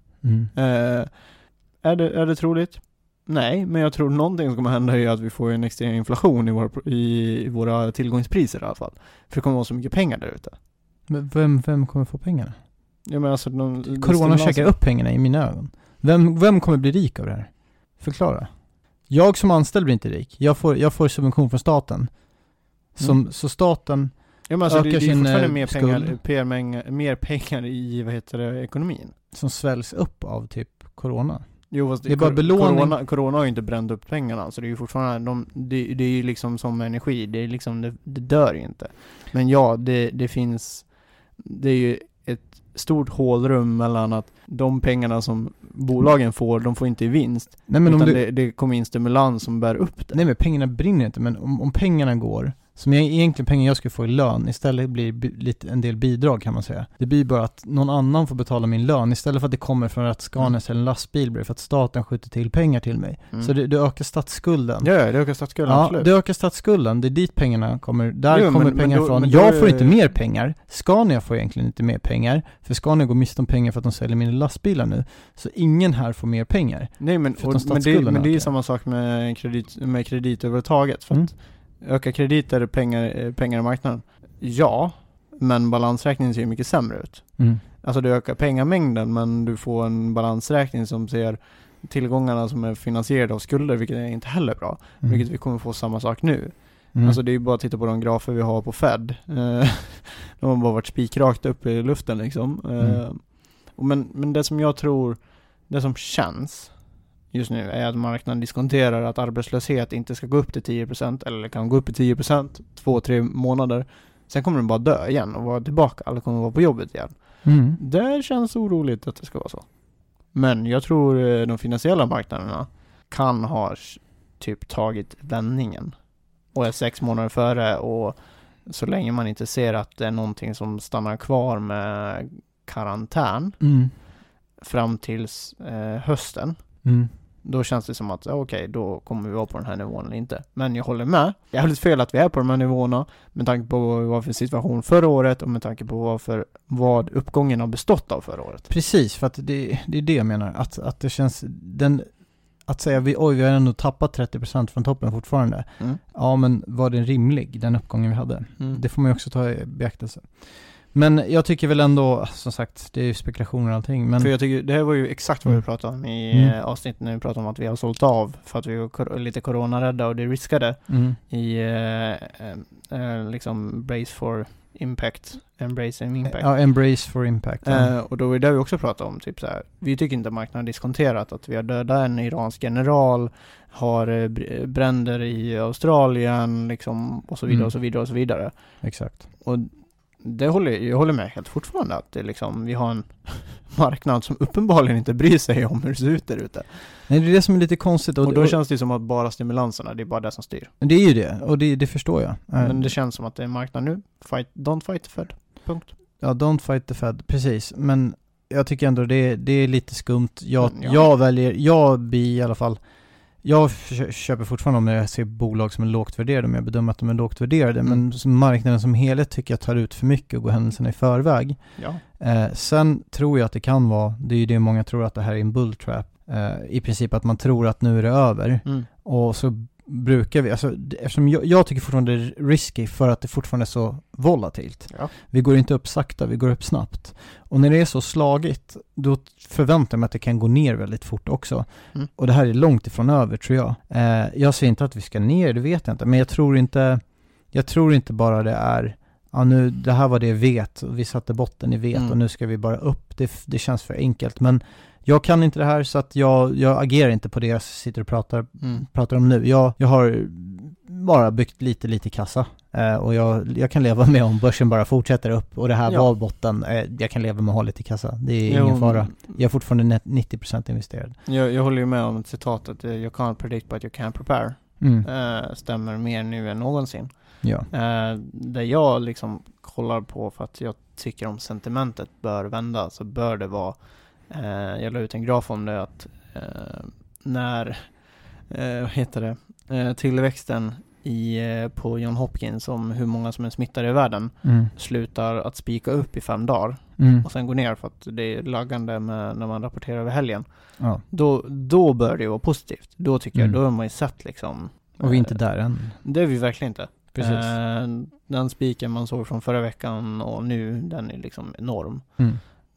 Är det troligt? Nej, men jag tror någonting som kommer hända är att vi får en extrem inflation i våra tillgångspriser i alla fall. För det kommer vara så mycket pengar där ute. Men vem kommer få pengarna? Ja, men alltså corona käkar upp pengarna i mina ögon. Vem kommer bli rik av det här? Förklara. Jag som anställd blir inte rik. Jag får subvention från staten. Så staten alltså ökar det är sin fortfarande mer pengar i ekonomin. Som sväljs upp av typ corona. Jo, fast det är bara belåning. Corona har ju inte bränt upp pengarna, så det är ju fortfarande det är ju liksom som energi, det är liksom det dör ju inte. Men ja, det finns, det är ju ett stort hålrum mellan att de pengarna som bolagen får, de får inte i vinst. Nej, men utan det kommer in stimulans som bär upp det. Nej, men pengarna brinner inte, men om pengarna går, som egentligen pengar jag skulle få i lön, istället blir en del bidrag kan man säga. Det blir bara att någon annan får betala min lön istället för att det kommer från att Scanias eller en lastbil blir för att staten skjuter till pengar till mig. Så det ökar statsskulden. Ja, det ökar statsskulden, absolut. Det ökar statsskulden. Det är dit pengarna kommer. Där kommer pengar från. Jag får inte mer pengar. Scania får egentligen inte mer pengar. För Scania går miste om pengar för att de säljer mina lastbilar nu. Så ingen här får mer pengar. Nej, men det är ju samma sak med kredit överhuvudtaget. För att öka krediter, pengar i marknaden. Ja, men balansräkningen ser ju mycket sämre ut. Alltså du ökar pengamängden, men du får en balansräkning som ser tillgångarna som är finansierade av skulder, vilket är inte heller bra. Vilket vi kommer få samma sak nu. Alltså det är ju bara att titta på de grafer vi har på Fed. De har bara varit spikrakt upp i luften liksom. Men det som jag tror, det som känns just nu är att marknaden diskonterar att arbetslöshet inte ska gå upp till 10% eller kan gå upp till 10% 2-3 månader. Sen kommer den bara dö igen och vara tillbaka. Alla kommer vara på jobbet igen. Det känns oroligt att det ska vara så. Men jag tror de finansiella marknaderna kan ha typ tagit vändningen och är 6 månader före, och så länge man inte ser att det är någonting som stannar kvar med karantän fram tills hösten, då känns det som att okej, då kommer vi vara på den här nivån eller inte. Men jag håller med. Jag har lite fel att vi är på de här nivåerna med tanke på vad det var för situation förra året och med tanke på vad uppgången har bestått av förra året. Precis, för att det är det jag menar. Att det känns, att säga vi har ändå tappat 30% från toppen fortfarande. Ja, men var det rimlig, den uppgången vi hade? Det får man ju också ta i beaktelse. Men jag tycker väl ändå, som sagt, det är ju spekulationer och allting. Men... För jag tycker, det här var ju exakt vad vi pratade om i avsnittet när vi pratade om att vi har sålt av för att vi var lite coronarädda och det riskade i liksom brace for impact, embracing impact. Ja, embrace for impact. Ja. Och då är det vi också pratade om, typ så här, vi tycker inte marknaden diskonterat att vi har dödat en iransk general, har bränder i Australien liksom, och så vidare och så vidare och så vidare. Exakt. Och jag håller med helt fortfarande att det liksom, vi har en marknad som uppenbarligen inte bryr sig om hur det ser ut där ute. Nej, det är det som är lite konstigt. Och då känns det som att bara stimulanserna, det är bara det som styr. Det är ju det, och det förstår jag. Men det känns som att det är en marknad nu. Don't fight the Fed. Punkt. Ja, don't fight the Fed, precis. Men jag tycker ändå det är lite skumt. Jag blir i alla fall, jag köper fortfarande om jag ser bolag som är lågt värderade, om jag bedömer att de är lågt värderade, men som marknaden som helhet tycker jag tar ut för mycket och går händelserna i förväg. Ja. Sen tror jag att det kan vara, det är ju det många tror, att det här är en bull trap. I princip att man tror att nu är det över. Och så brukar vi, alltså, eftersom jag tycker fortfarande det är risky för att det fortfarande är så volatilt. Ja. Vi går inte upp sakta, vi går upp snabbt. Och när det är så slagigt, då förväntar jag mig att det kan gå ner väldigt fort också. Och det här är långt ifrån över, tror jag. Jag säger inte att vi ska ner, det vet jag inte. Men jag tror inte bara det är, ja nu, det här var det vet, och vi satte botten i vet och nu ska vi bara upp. Det känns för enkelt, men jag kan inte det här, så att jag agerar inte på det jag sitter och pratar om nu. Jag har bara byggt lite kassa. Och jag kan leva med om börsen bara fortsätter upp. Och det här var botten. Jag kan leva med att ha lite kassa. Det är ingen fara. Jag är fortfarande 90% investerad. Jag håller ju med om citatet. You can't predict but you can prepare. Stämmer mer nu än någonsin. Ja. Det jag liksom kollar på för att jag tycker om sentimentet bör vända, så bör det vara, jag la ut en graf om det, att när tillväxten på John Hopkins om hur många som är smittade i världen slutar att spika upp i 5 dagar och sen går ner för att det är laggande när man rapporterar över helgen. Ja. Då bör det vara positivt. Då tycker jag, då har man ju sett liksom. Och vi är inte där än. Det är vi verkligen inte. Precis. Den spiken man såg från förra veckan och nu, den är liksom enorm. Men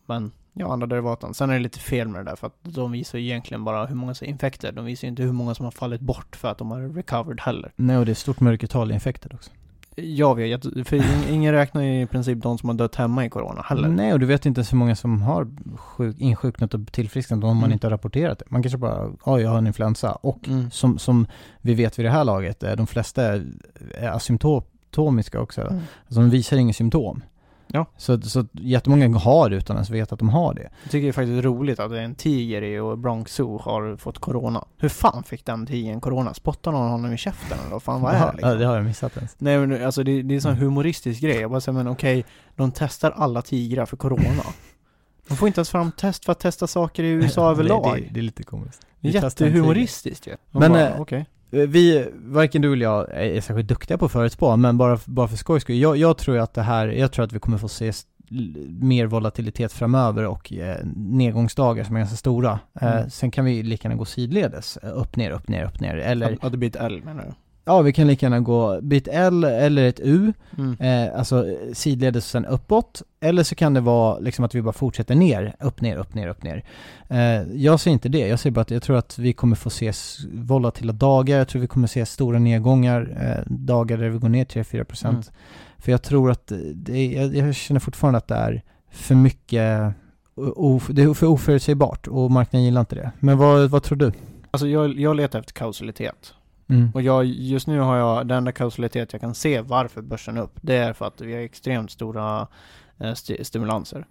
andra derivaten. Sen är det lite fel med det där, för att de visar egentligen bara hur många som är infekter. De visar inte hur många som har fallit bort för att de har recovered heller. Nej, och det är stort mörkertal i infekter också. Jag vet, för ingen räknar i princip de som har dött hemma i corona heller. Nej, och du vet inte så många som har insjuknat och tillfrisknat om man inte har rapporterat det. Man kanske bara, jag har en influensa. Och som vi vet vid det här laget, de flesta är asymptomiska också. Alltså de visar inga symptom. Ja. Så jättemånga har det utan ens vet att de har det. Jag tycker det är faktiskt roligt att en tiger i Bronx Zoo har fått corona. Hur fan fick den tigern corona? Spottar någon honom i käften eller vad fan, vad är det liksom? Ja, det har jag missat ens. Nej, men alltså det är en sån humoristisk grej. Jag bara säger, men okej, de testar alla tigrar för corona. De får inte ens fram test för att testa saker i USA överlag. Det är lite komiskt. Det är jättehumoristiskt ju. Men okej. Varken du eller jag är särskilt duktiga på förutspå, men bara för skojs skull. Jag tror att vi kommer få se mer volatilitet framöver och nedgångsdagar som är ganska stora. Sen kan vi lika gärna gå sidledes, upp ner. Eller att det blir ett L, menar du? Ja, vi kan lika gärna gå bit L eller ett U, alltså sidledes och sen uppåt, eller så kan det vara liksom att vi bara fortsätter ner, upp ner. Jag ser inte det, jag ser bara att jag tror att vi kommer få se volatila dagar, jag tror vi kommer se stora nedgångar, dagar där vi går ner 3-4%. För jag tror att jag känner fortfarande att det är för mycket, det är för oförutsägbart och marknaden gillar inte det. Men vad tror du? Alltså jag letar efter kausalitet. Och just nu har jag den enda kausalitet jag kan se varför börsen är upp. Det är för att vi har extremt stora stimulanser.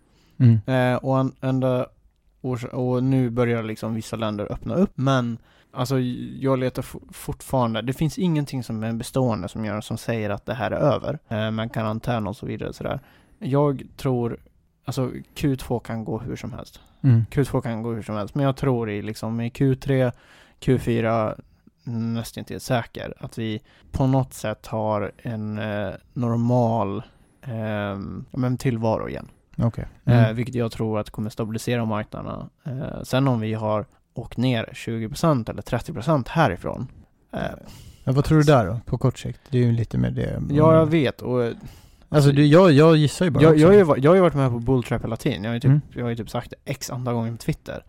Och nu börjar liksom vissa länder öppna upp. Men alltså jag letar fortfarande. Det finns ingenting som är bestående som säger att det här är över. Man kan antän och så vidare. Sådär. Jag tror, alltså Q2 kan gå hur som helst. Q2 kan gå hur som helst. Men jag tror i Q3, Q4 nästan inte säker att vi på något sätt har en normal tillvaro igen. Okay. Vilket jag tror att kommer stabilisera marknaderna. Sen om vi har åkt ner 20% eller 30% härifrån. Vad tror du där då, på kort sikt? Det är ju lite med det. Ja, jag vet. Och alltså jag gissar ju bara. Jag har ju varit med på bulltrap hela tiden. Jag har ju typ sagt det x andra gånger på Twitter.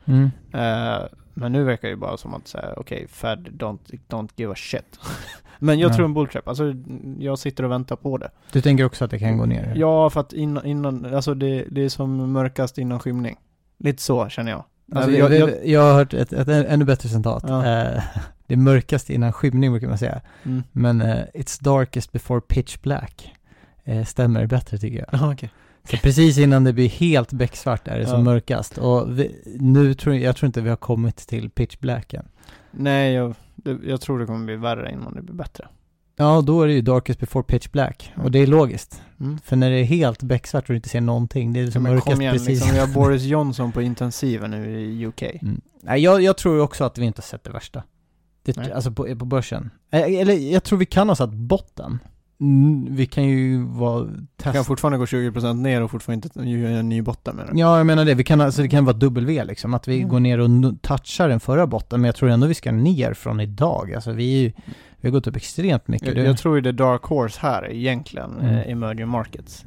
Men nu verkar det ju bara som att säga, okej, Fed don't give a shit. Men jag tror en bulltrap. Alltså jag sitter och väntar på det. Du tänker också att det kan gå ner? Ja, för att innan alltså det är som mörkast innan skymning. Lite så känner jag. Alltså, jag har hört ett ännu bättre citat. Ja. Det är mörkast innan skymning brukar man säga. Men it's darkest before pitch black. Stämmer bättre tycker jag. Okay. Så precis innan det blir helt becksvart är det som mörkast. Och jag tror inte vi har kommit till pitch black än. Nej, jag tror det kommer bli värre innan det blir bättre. Ja, då är det ju darkest before pitch black. Och det är logiskt. För när det är helt becksvart och du inte ser någonting, det är som mörkast igen, precis. Liksom, vi har Boris Johnson på intensiven nu i UK. Nej, jag tror också att vi inte har sett det värsta. Alltså på börsen. Eller jag tror vi kan ha satt botten. Vi kan ju kan fortfarande gå 20% ner och fortfarande inte göra en ny botten med det. Ja, jag menar det. Det kan vara W liksom. Att vi går ner och touchar den förra botten. Men jag tror ändå vi ska ner från idag. Alltså vi har gått upp extremt mycket. Jag tror ju det dark horse här är egentligen emerging markets.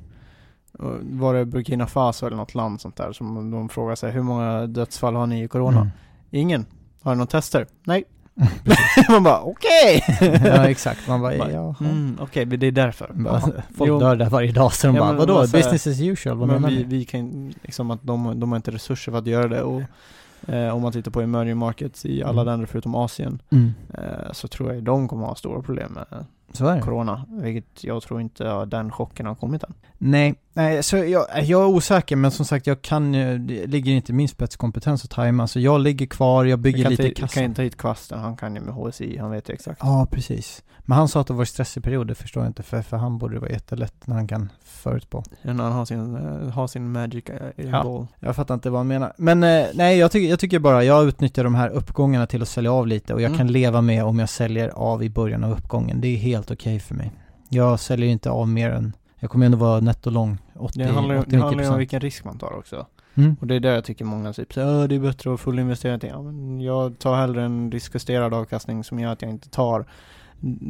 Var det Burkina Faso eller något land sånt där som de frågar sig, hur många dödsfall har ni i corona? Ingen. Har ni någon tester? Nej. Man bara, okej. Ja, exakt. Man bara, okej, men det är därför. Folk dör där varje dag, så de bara, vadå? Business as usual. Men vi kan, liksom att de har inte resurser för att göra det. Och om man tittar på emerging markets i alla länder förutom Asien, så tror jag de kommer ha stora problem med corona. Vilket jag tror inte den chocken har kommit än. Nej, så jag är osäker, men som sagt, det ligger inte min spetskompetens att tajma. Så jag ligger kvar, jag bygger lite kassa. Jag kan inte ta hit Kvasten, han kan ju med HSI, han vet ju exakt. Ja, precis. Men han sa att det var stressig period, det förstår jag inte, för han borde det vara jättelätt när han kan förutspå. När han har sin magic ball. Jag fattar inte vad han menar. Men nej, jag tycker bara, jag utnyttjar de här uppgångarna till att sälja av lite, och jag kan leva med om jag säljer av i början av uppgången. Det är helt okej för mig. Jag säljer inte av mer än, jag kommer ändå vara nettolång 80-90%. Det handlar om vilken risk man tar också. Och det är där jag tycker många typ så, det är bättre att fullinvestera till. Ja, men jag tar hellre en riskjusterad avkastning som gör att jag inte tar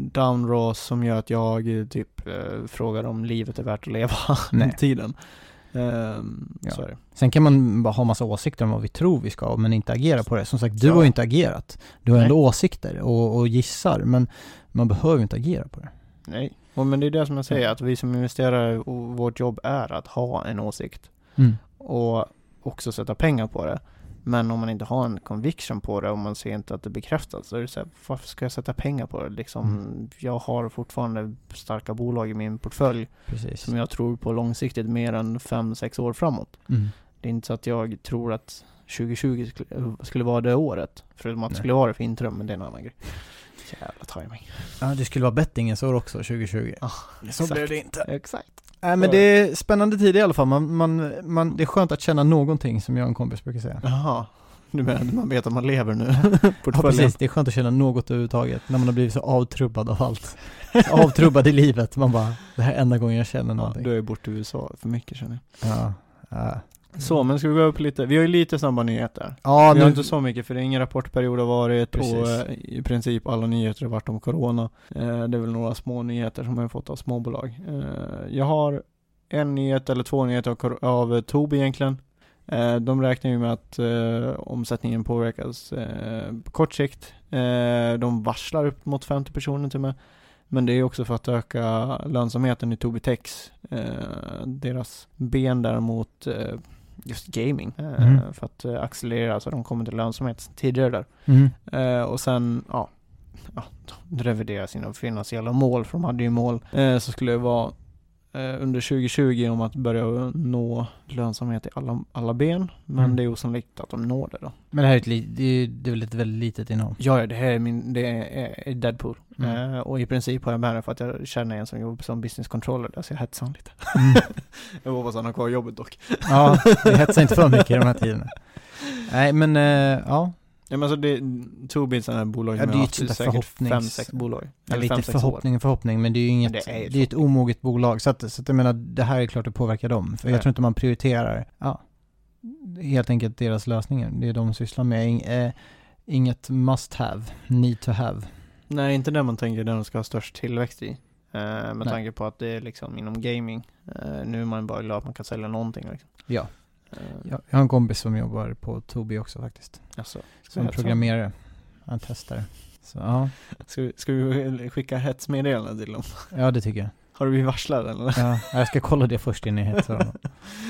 downdraws som gör att jag typ frågar om livet är värt att leva med tiden. Så är det. Sen kan man bara ha massa åsikter om vad vi tror vi ska, men inte agera på det. Som sagt, du har ju inte agerat. Du har ändå åsikter och gissar, men man behöver inte agera på det. Nej, men det är det som jag säger, att vi som investerare och vårt jobb är att ha en åsikt. Och också sätta pengar på det. Men om man inte har en conviction på det och man ser inte att det bekräftas, så är det så här, varför ska jag sätta pengar på det? Liksom, jag har fortfarande starka bolag i min portfölj. Precis. Som jag tror på långsiktigt mer än 5-6 år framåt. Det är inte så att jag tror att 2020 skulle vara det året. Förutom att det skulle vara det för Intrum, men det är en annan grej. Jävla timing. Ja, det skulle vara bettingens år också 2020. Så blev det inte. Exakt. Nej, men det är spännande tid i alla fall. Det är skönt att känna någonting, som jag och en kompis brukar säga. Jaha. Du menar, man vet att man lever nu. Ja, precis. Det är skönt att känna något överhuvudtaget när man har blivit så avtrubbad av allt. Avtrubbad i livet. Man bara, det här är enda gången jag känner någonting. Du är bort i USA för mycket, känner jag. Ja. Så, men ska vi gå upp lite? Vi har ju lite snabba nyheter. Ja, vi har inte så mycket, för det är ingen rapportperiod har varit. Precis. Och i princip alla nyheter har varit om corona. Det är väl några små nyheter som jag har fått av småbolag. Jag har en nyhet eller två nyheter av Tobii egentligen. De räknar ju med att omsättningen påverkas på kort sikt. De varslar upp mot 50 personer till mig. Men det är också för att öka lönsamheten i Tobii Techs. Deras ben däremot just gaming. För att accelerera så de kommer till lönsamhet tidigare där. Och sen revidera sina finansiella mål. För de hade ju mål. Så skulle det vara under 2020 om att börja nå lönsamhet i alla ben. Men det är osannolikt att de når det då. Men det här är väl ett väldigt litet innehåll? Ja, det är Deadpool. Och i princip har jag med det för att jag känner en som jobbar som business controller där, så jag hetsar lite. Jag hoppas han har kvar jobbet dock. Ja, det hetsar inte för mycket i de här tiderna. Nej, men ja. Ja, men alltså Tobii är ett sådant här bolag som det är ju säkert 5-6 bolag. Eller lite förhoppning, men det är ju inget, det är ett omoget bolag. Så att jag menar, det här är klart att påverka dem. För jag tror inte man prioriterar helt enkelt deras lösningar. Det är de sysslar med. Inget must have, need to have. Nej, inte det man tänker där de ska ha störst tillväxt i. Med tanke på att det är liksom inom gaming. Nu är man bara glad att man kan sälja någonting. Liksom. Ja. Jag har en kompis som jobbar på Tobii också faktiskt. Alltså, som programmerare. Han testar. Så, ja. Ska vi skicka hetsmeddelande till dem? Ja, det tycker jag. Har du blivit varslad eller? Ja, jag ska kolla det först innan jag hetsar honom.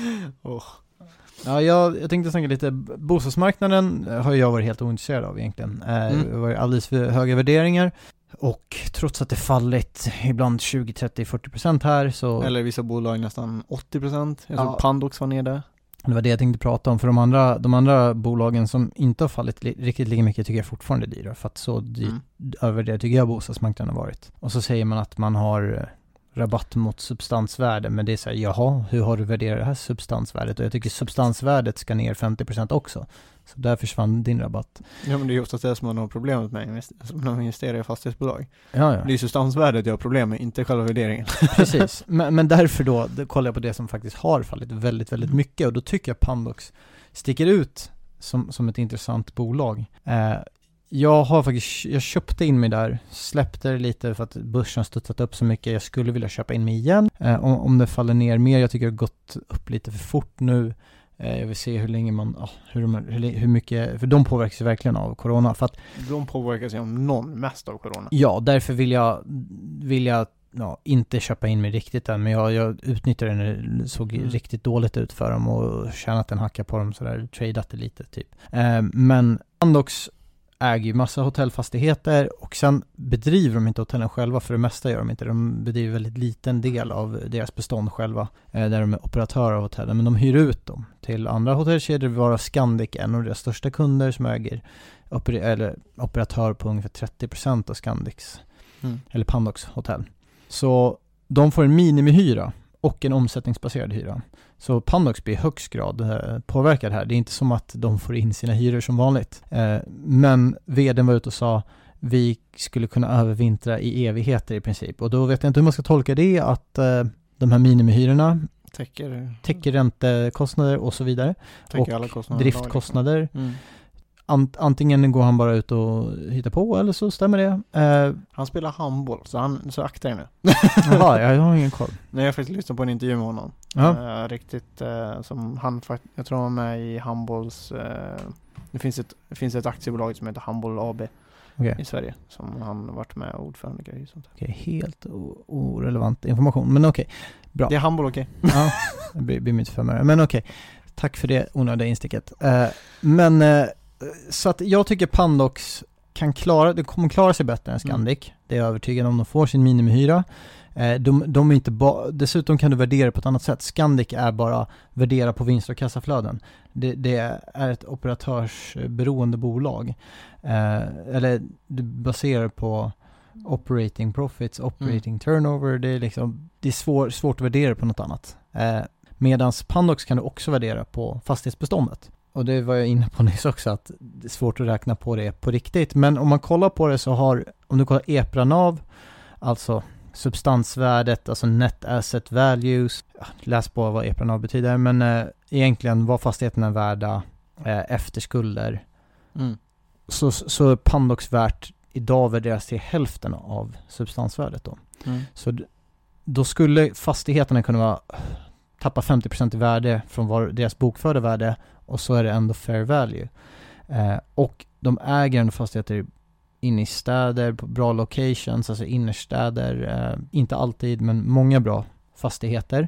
Ja, jag tänkte snacka lite. Bostadsmarknaden har jag varit helt ointresserad av egentligen. Det var alldeles för höga värderingar. Och trots att det fallit ibland 20, 30, 40% här så... Eller vissa bolag nästan 80%. Jag såg Pandox var nere. Det var det jag tänkte prata om. För de andra bolagen som inte har fallit riktigt lika mycket tycker jag fortfarande är dyra. För att så över det tycker jag bostadsmarknaden har varit. Och så säger man att man har rabatt mot substansvärde. Men det är så här, jaha, hur har du värderat det här substansvärdet? Och jag tycker substansvärdet ska ner 50% också. Så där försvann din rabatt. Ja, men det är ju oftast det som man har problemet med när man investerar i fastighetsbolag. Ja. Det är substansvärdet jag har problem med, inte själva värderingen. Precis, men därför då kollar jag på det som faktiskt har fallit väldigt, väldigt mycket. Och då tycker jag Pandox sticker ut som ett intressant bolag. Jag köpte in mig där, släppte det lite för att börsen har studsat upp så mycket. Jag skulle vilja köpa in mig igen. Om det faller ner mer, jag tycker det har gått upp lite för fort nu. Jag vill se hur länge hur mycket, för de påverkas ju verkligen av corona. För att, de påverkas ju om någon mest av corona. Ja, därför vill jag inte köpa in mig riktigt än. Men jag utnyttjade det när det såg riktigt dåligt ut för dem och tjänat en hacka på dem sådär, tradat det lite typ. Men Pandox äger ju massa hotellfastigheter och sen bedriver de inte hotellen själva, för det mesta gör de inte. De bedriver väldigt liten del av deras bestånd själva, där de är operatörer av hotellen, men de hyr ut dem till andra hotellkedjor, varav Scandic en av deras största kunder som äger operatör på ungefär 30% av Scandics eller Pandox hotell. Så de får en minimihyra och en omsättningsbaserad hyra. Så Pandox blir i högst grad påverkad här. Det är inte som att de får in sina hyror som vanligt. Men vdn var ute och sa vi skulle kunna övervintra i evigheter i princip. Och då vet jag inte hur man ska tolka det, att de här minimihyrorna täcker räntekostnader och så vidare. Täcker och alla kostnader, driftkostnader. antingen går han bara ut och hittar på, eller så stämmer det. Han spelar handboll, så akta dig nu. Jaha, jag har ingen koll. Nej, jag har faktiskt lyssnat på en intervju med honom. Ja. Riktigt, som han, jag tror han var med i handbolls... det finns ett aktiebolag som heter Handboll AB i Sverige, som han varit med ordförande och grejer. Okej, helt orelevant information, men okej. Bra. Det är handboll, okej. Ja, det blir mitt förmöre. Men okej, tack för det onödiga insticket. Så att jag tycker Pandox det kommer klara sig bättre än Scandic. Det är jag övertygad om. De får sin minimihyra. De är inte dessutom kan du värdera på ett annat sätt. Scandic är bara värdera på vinst- och kassaflöden. Det är ett operatörsberoende bolag. Eller du baserar på operating profits, operating turnover. Det är svårt att värdera på något annat. Medans Pandox kan du också värdera på fastighetsbeståndet. Och det var jag inne på nyss också, att det är svårt att räkna på det på riktigt. Men om man kollar på det så om du kollar EPRA-NAV, alltså substansvärdet, alltså net asset values, läs på vad EPRA-NAV betyder, men egentligen vad fastigheten är värda efter skulder. Så är Pandox värt idag värderas till hälften av substansvärdet då. Så då skulle fastigheterna kunna tappa 50% i värde från deras bokförda värde, och så är det ändå fair value. Och de äger ändå fastigheter inne i städer, på bra locations, alltså innerstäder, inte alltid, men många bra fastigheter.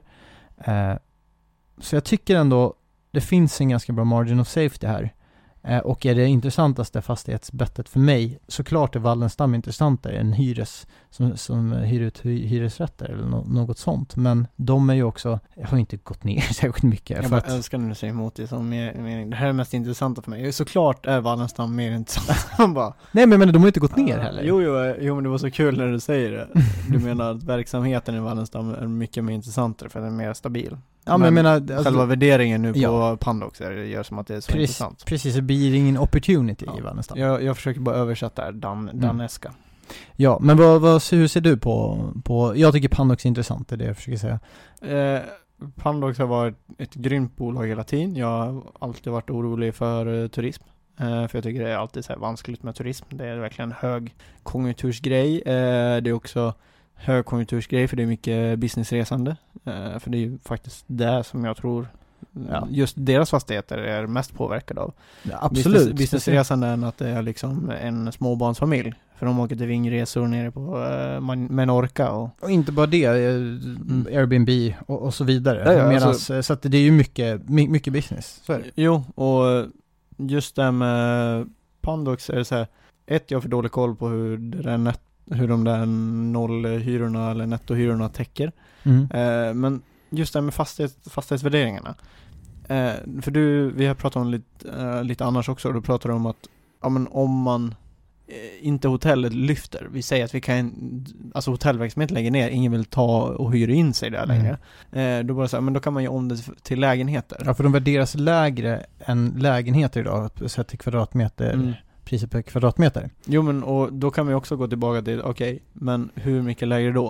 Så jag tycker ändå det finns en ganska bra margin of safety här. Och är det intressantaste fastighetsbettet för mig, såklart är Wallenstam intressantare än som hyr ut hyresrätter eller något sånt. Men de är ju också, jag har inte gått ner särskilt mycket. Jag bara önskar när du säger emot det som mening. Det här är mest intressanta för mig. Såklart är Wallenstam mer intressant. Bara, nej, men de har inte gått ner heller. Jo, men det var så kul när du säger det. Du menar att verksamheten i Wallenstam är mycket mer intressantare för den är mer stabil. Ja, men jag menar, själva värderingen nu på Pandox gör som att det är så intressant. Precis, det blir ingen opportunity i Wallenstam. Jag försöker bara översätta här, daneska. Ja, men hur ser du på jag tycker Pandox är intressant, det är det jag försöker säga. Pandox har varit ett grymt bolag hela tiden. Jag har alltid varit orolig för turism. För jag tycker det är alltid så här vanskligt med turism. Det är verkligen en hög konjunktursgrej. Det är också högkonjunktursgrej för det är mycket businessresande. För det är ju faktiskt det som jag tror just deras fastigheter är mest påverkade av. Ja, absolut. Businessresande än att det är liksom en småbarnsfamilj. För de åker till vingresor nere på Menorca. Och inte bara det, Airbnb och så vidare. Ja, alltså, så att det är ju mycket business. Så är det. Jo, och just det med Pandox är det så här, jag har för dålig koll på hur de där nollhyrorna eller nettohyrorna täcker. Men just det med fastighetsvärderingarna. För vi har pratat om lite annars också. Då pratar du om att om man inte hotellet lyfter. Vi säger att vi kan, alltså hotellverksamhet lägger ner, ingen vill ta och hyra in sig där längre. Då bara så här, men då kan man ju om det till lägenheter. Ja, för de värderas lägre än lägenheter idag, sett till kvadratmeter. Priset per kvadratmeter. Jo, men och då kan vi också gå tillbaka till men hur mycket lägre då?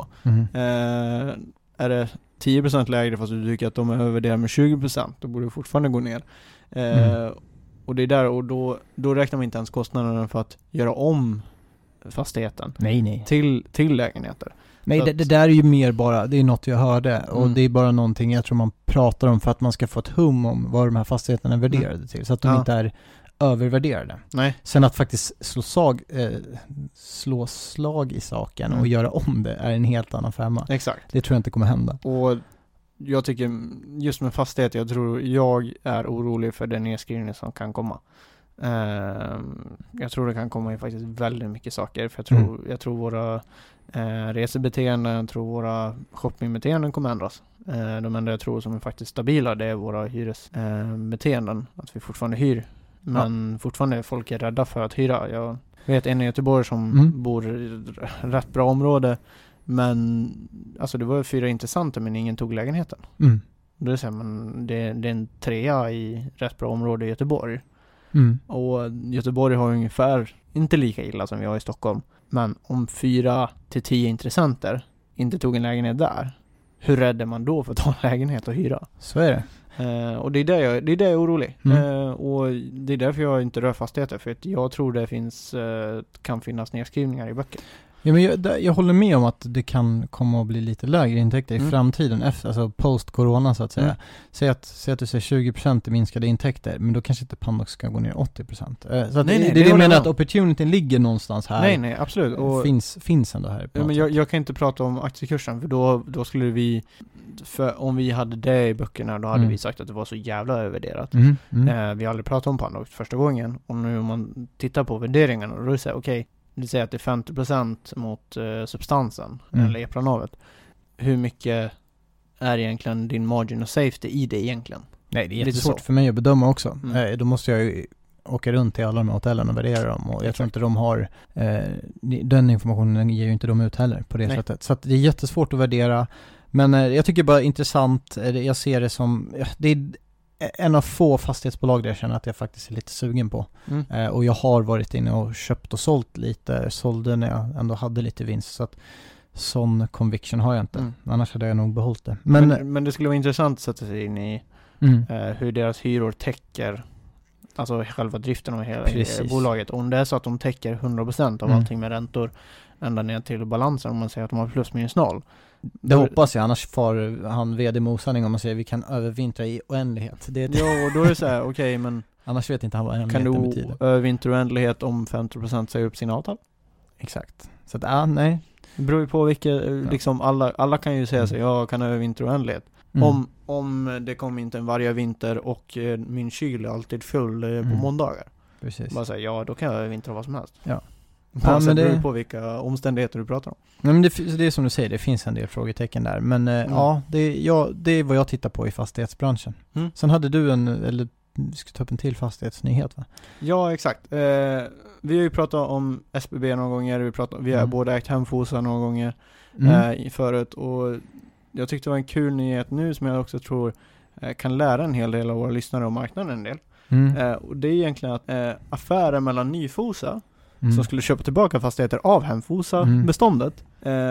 Är det 10% lägre fast du tycker att de är övervärderade med 20%, då borde det fortfarande gå ner. Och det är där, och då räknar man inte ens kostnaderna för att göra om fastigheten till lägenheter. Nej, det där är ju mer bara, det är något jag hörde och det är bara någonting jag tror man pratar om för att man ska få ett hum om vad de här fastigheterna är värderade till, så att de inte är övervärderade. Nej. Sen att faktiskt slå slag i saken och göra om det är en helt annan femma. Exakt. Det tror jag inte kommer hända. Och jag tycker just med fastighet, jag är orolig för den nedskrivning som kan komma. Jag tror det kan komma i faktiskt väldigt mycket saker, för jag tror våra resebeteenden, jag tror våra shoppingbeteenden kommer ändras. De enda jag tror som är faktiskt stabila, det är våra hyresbeteenden, att vi fortfarande hyr. Men fortfarande är folk rädda för att hyra. Jag vet en i Göteborg som bor i rätt bra område, men alltså det var 4 intressanta men ingen tog lägenheten. Det är så här, men det är en 3 i rätt bra område i Göteborg. Och Göteborg har ungefär inte lika illa som vi har i Stockholm. Men om 4 till 10 intressenter inte tog en lägenhet där, hur rädd är man då för att ta en lägenhet och hyra? Så är det. Och det är där jag är orolig. Och det är därför jag inte rör fastigheter. För att jag tror det kan finnas nedskrivningar i böcker. Ja, men jag håller med om att det kan komma att bli lite lägre intäkter i framtiden, alltså post-corona så att säga. Säg att du ser 20% i minskade intäkter, men då kanske inte Pandox ska gå ner 80%. Så att nej, det jag menar att opportunityn ligger någonstans här. Nej, absolut. Och finns ändå här. Men jag kan inte prata om aktiekursen, för då skulle vi, för om vi hade det i böckerna, då hade vi sagt att det var så jävla övervärderat. Vi har aldrig pratat om Pandox första gången, och nu om man tittar på värderingarna, då är det så här, okej, det säger att det är 50% mot substansen, eller EPRA-navet. Hur mycket är egentligen din margin of safety i det egentligen? Nej, det är jättesvårt för mig att bedöma också. Då måste jag ju åka runt till alla de här hotellen och värdera dem. Och jag tror inte de har, den informationen ger ju inte de ut heller på det sättet. Så att det är jättesvårt att värdera. Men jag tycker bara intressant, jag ser det som, det är en av få fastighetsbolag där jag känner att jag faktiskt är lite sugen på. Och jag har varit inne och köpt och sålt lite. Sålde när jag ändå hade lite vinst. Så att sån conviction har jag inte. Annars hade jag nog behållit det. Men det skulle vara intressant att sätta sig in i hur deras hyror täcker, alltså själva driften av hela bolaget. Om det är så att de täcker 100% av allting med räntor ända ner till balansen, om man säger att de har plus minus noll. Det hoppas jag, annars får han vd med osanning om man säger att vi kan övervintra i oändlighet. Ja, och då är det så här, okej, men annars vet inte han vad oändlighet betyder. Kan du övervintra oändlighet om 50% säger upp sina avtal? Exakt. Så att, nej. Det beror ju på vilket, liksom alla kan ju säga sig, jag kan övervintra oändlighet. Om det kommer inte en varje vinter och min kyl är alltid full på måndagar. Precis. Bara säga, då kan jag övervintra vad som helst. Ja. Men det beror på vilka omständigheter du pratar om. Nej, men det är som du säger, det finns en del frågetecken där. Men det är vad jag tittar på i fastighetsbranschen. Sen hade du vi ska ta upp en till fastighetsnyhet, va? Ja, exakt. Vi har ju pratat om SBB några gånger. Vi har både ägt Hemfosa några gånger förut. Och jag tyckte det var en kul nyhet nu som jag också tror kan lära en hel del av våra lyssnare och marknaden en del. Och det är egentligen att affärer mellan Nyfosa som skulle köpa tillbaka fastigheter av Hemfosa beståndet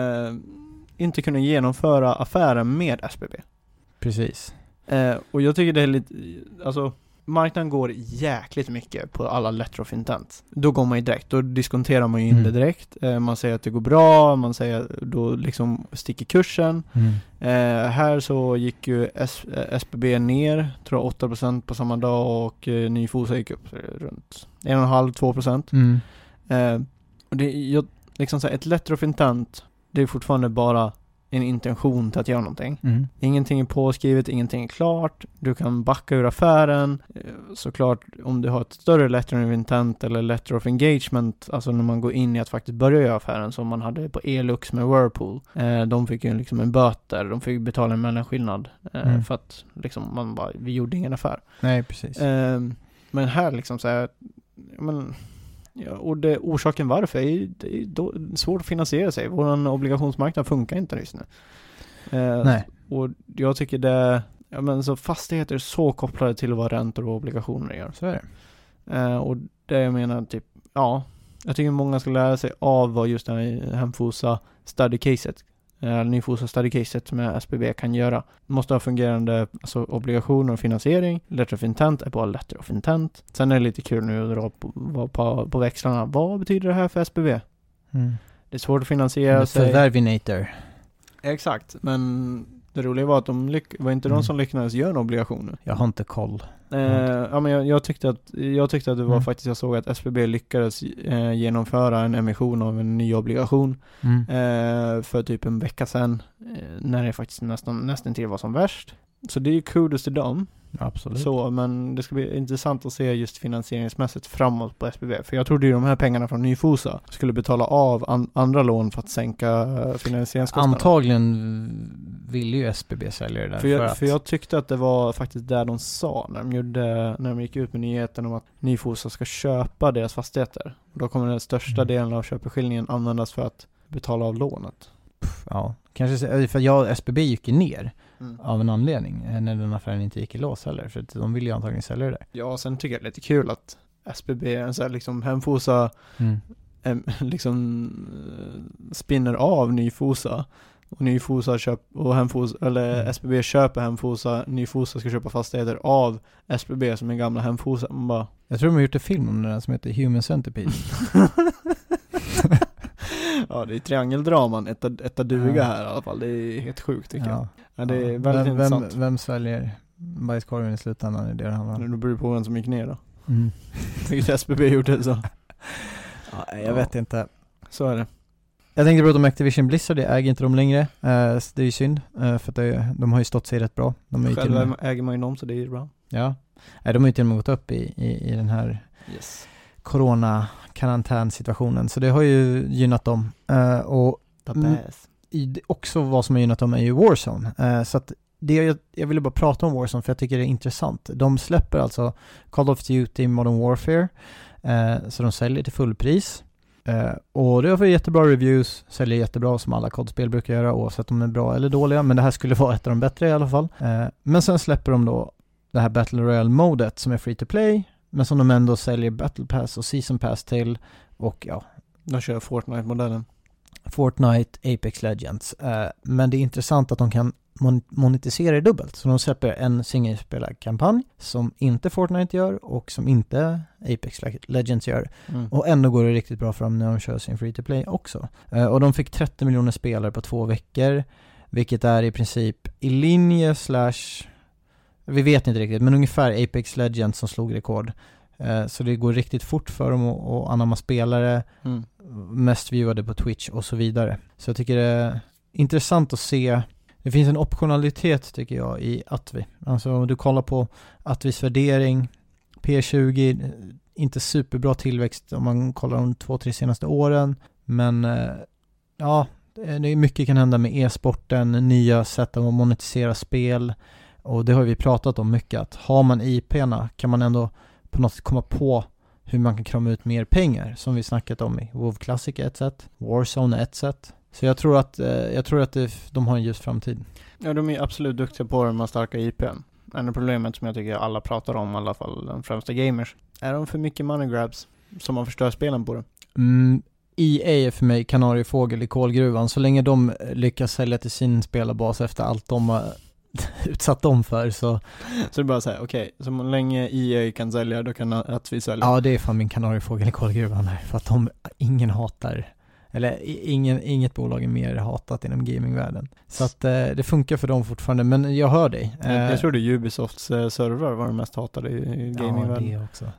inte kunna genomföra affären med SBB. Precis. Och jag tycker det är lite, alltså marknaden går jäkligt mycket på alla letter of intent. Då går man ju direkt, då diskonterar man ju in det direkt. Man säger att det går bra, man säger då liksom sticker kursen. Här så gick ju SBB ner, tror jag 8% på samma dag, och Nyfosa gick upp runt 1,5-2%. Och det liksom så här, ett letter of intent, det är fortfarande bara en intention till att göra någonting. Ingenting är påskrivet, ingenting är klart. Du kan backa ur affären. Såklart, om du har ett större letter of intent eller letter of engagement, alltså när man går in i att faktiskt börja göra affären, som man hade på Elux med Whirlpool. De fick ju liksom en böter, de fick betala en mellanskillnad för att liksom vi gjorde ingen affär. Nej, precis. Men här liksom så här, och orsaken varför är svårt att finansiera sig. Vår obligationsmarknad funkar inte just nu. Nej. Och jag tycker så fastigheter är så kopplade till vad räntor och obligationer gör. Så är det. Och det jag menar jag tycker många ska lära sig av vad just den här Hemfosa study caset, Nyfosa study caset med SBB kan göra. Måste ha fungerande obligationer och finansiering. Letter of intent är bara letter of intent. Sen är det lite kul nu att dra på växlarna. Vad betyder det här för SBB? Det är svårt att finansiera sig. Förvärvinator. Exakt, men det roliga var att var inte de som lyckades göra en obligation. Jag har inte koll. Men jag tyckte att det var faktiskt, jag såg att SBB lyckades genomföra en emission av en ny obligation för typ en vecka sedan, när det faktiskt nästan till var som värst. Så det är ju kudos till dem. Absolut. Så, men det ska bli intressant att se just finansieringsmässigt framåt på SBB. För jag trodde ju de här pengarna från Nyfosa skulle betala av andra lån för att sänka finansieringskostnaderna. Antagligen ville ju SBB sälja det där. För jag tyckte att det var faktiskt där de sa när de gick ut med nyheten om att Nyfosa ska köpa deras fastigheter. Och då kommer den största delen av köpeskillingen användas för att betala av lånet. Ja, kanske för SBB gick ner av en anledning när den affären inte gick i lås heller, för att de ville ju antagligen sälja det. Ja, sen tycker jag det är lite kul att SBB så här, liksom Hemfosa liksom spinner av Nyfosa och Nyfosa och Hemfosa, eller SBB köper Hemfosa, Nyfosa ska köpa fastigheter av SBB som är gamla Hemfosa. Man bara... Jag tror de har gjort en film om den där som heter Human Centipede. Ja, det är triangeldraman, etta duga här i alla fall. Det är helt sjukt tycker jag. Ja, det är väldigt intressant. Vem sväljer bajskorven i slutändan är det handlar om. Det beror på vem som gick ner då. Vilket SBB gjorde så. Ja, jag vet inte. Så är det. Jag tänkte prata om Activision Blizzard, det äger inte de längre. Det är ju synd, för att de har ju stått sig rätt bra. Själva äger man ju dem, så det är ju bra. Ja, de har ju till och med gått upp i den här corona-karantän-situationen. Så det har ju gynnat dem. Och också vad som har gynnat dem är ju Warzone. Så att jag ville bara prata om Warzone för jag tycker det är intressant. De släpper alltså Call of Duty Modern Warfare. Så de säljer till fullpris. Och det har fått jättebra reviews, säljer jättebra som alla kodspel brukar göra oavsett om de är bra eller dåliga, men det här skulle vara ett av de bättre i alla fall. Men sen släpper de då det här Battle Royale-modet som är free to play, men som de ändå säljer Battle Pass och Season Pass till, och ja, de kör Fortnite-modellen. Fortnite, Apex Legends. Men det är intressant att de kan monetisera det dubbelt. Så de släpper en singelspelarkampanj som inte Fortnite gör och som inte Apex Legends gör. Och ändå går det riktigt bra för dem när de kör sin free-to-play också. Och de fick 30 miljoner spelare på 2 veckor, vilket är i princip i linje / vi vet inte riktigt, men ungefär Apex Legends som slog rekord. Så det går riktigt fort för dem att anamma spelare, mest viewade på Twitch och så vidare. Så jag tycker det är intressant att se. Det finns en optionalitet tycker jag i Atvi. Alltså om du kollar på Atvis värdering, P20, inte superbra tillväxt om man kollar de 2-3 senaste åren. Men ja, det är mycket kan hända med e-sporten, nya sätt att monetisera spel. Och det har vi pratat om mycket, att har man IP-erna kan man ändå på något sätt komma på hur man kan krama ut mer pengar, som vi snackat om i WoW Classic ett sätt, Warzone ett sätt. Så jag tror att de har en ljus framtid. Ja, de är absolut duktiga på de här starka IPn. Men problemet som jag tycker alla pratar om, i alla fall de främsta gamers, är de för mycket money grabs som man förstör spelen på det? EA är för mig kanariefågel i kolgruvan. Så länge de lyckas sälja till sin spelarbas efter allt de har utsatt dem för, så det är bara så här, okej, så länge EA kan sälja, då kan att vi sälja. Ja, det är fan min kanariefågel i kolgruvan här, för att ingen hatar, eller inget bolag är mer hatat inom gamingvärlden. Så att det funkar för dem fortfarande, men jag hör dig. Jag tror det Ubisofts server var de mest hatade i gamingvärlden. Ja, det också.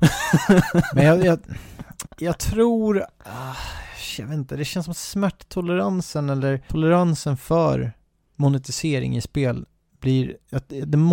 Men jag tror, jag vet inte, det känns som smärttoleransen eller toleransen för monetisering i spel blir, att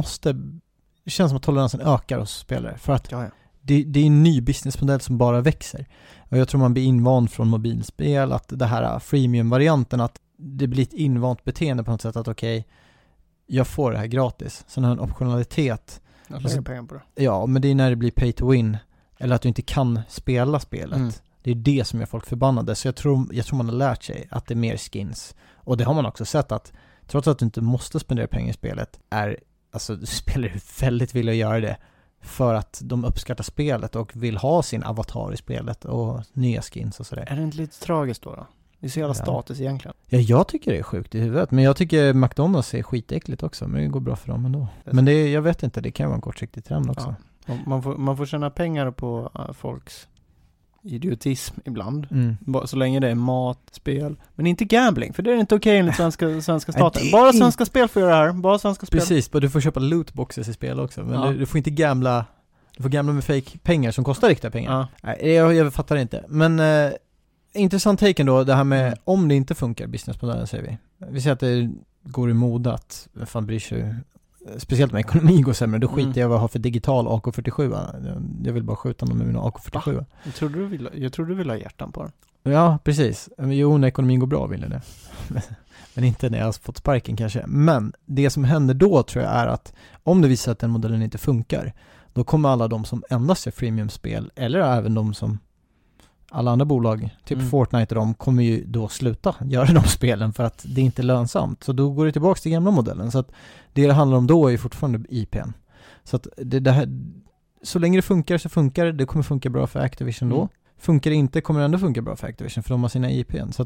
det känns som att toleransen ökar hos spelare, för att det är en ny businessmodell som bara växer. Och jag tror man blir invand från mobilspel, att det här freemium-varianten, att det blir ett invant beteende på något sätt, att okej, jag får det här gratis. Sen har en optionalitet. Jag lägger pengar på det. Ja, men det är när det blir pay to win, eller att du inte kan spela spelet. Det är det som gör folk förbannade. Så jag tror man har lärt sig att det är mer skins. Och det har man också sett, att trots att du inte måste spendera pengar i spelet, du spelar väldigt villiga att göra det för att de uppskattar spelet och vill ha sin avatar i spelet och nya skins och sådär. Är det inte lite tragiskt då? Det är så jävla status egentligen. Ja, jag tycker det är sjukt i huvudet. Men jag tycker McDonalds är skitäckligt också. Men det går bra för dem ändå. Men jag vet inte, det kan vara en kortsiktig trend också. Ja. Man får tjäna pengar på folks idiotism ibland. Så länge det är mat, spel. Men inte gambling, för det är inte okej enligt svenska staten. Bara svenska spel får göra det här. Bara svenska spel. Precis, du får köpa lootboxes i spel också. Men du får inte gambla. Du får gambla med fake pengar som kostar riktiga pengar. Ja. Nej, jag fattar inte. Men intressant take ändå, det här med om det inte funkar, businessmodellen säger vi. Vi säger att det går i mode att fan bryr sig. Speciellt med ekonomi går sämre. Då skiter jag vad jag har för digital AK47. Jag vill bara skjuta dem med mina AK47. Va? Jag tror du vill ha hjärtan på den. Ja, precis. Jo, när ekonomin går bra vill jag det. Men inte när jag har fått sparken kanske. Men det som händer då tror jag är att om det visar att den modellen inte funkar, då kommer alla de som endast är freemium-spel, eller även de som alla andra bolag, typ Fortnite och de, kommer ju då sluta göra de spelen för att det inte är lönsamt. Så då går det tillbaka till gamla modellen. Så att det handlar om då är fortfarande IPn. Så att det här, så länge det funkar så funkar det. Det kommer funka bra för Activision då. Funkar det inte kommer det ändå funka bra för Activision, för de har sina IPn. Så att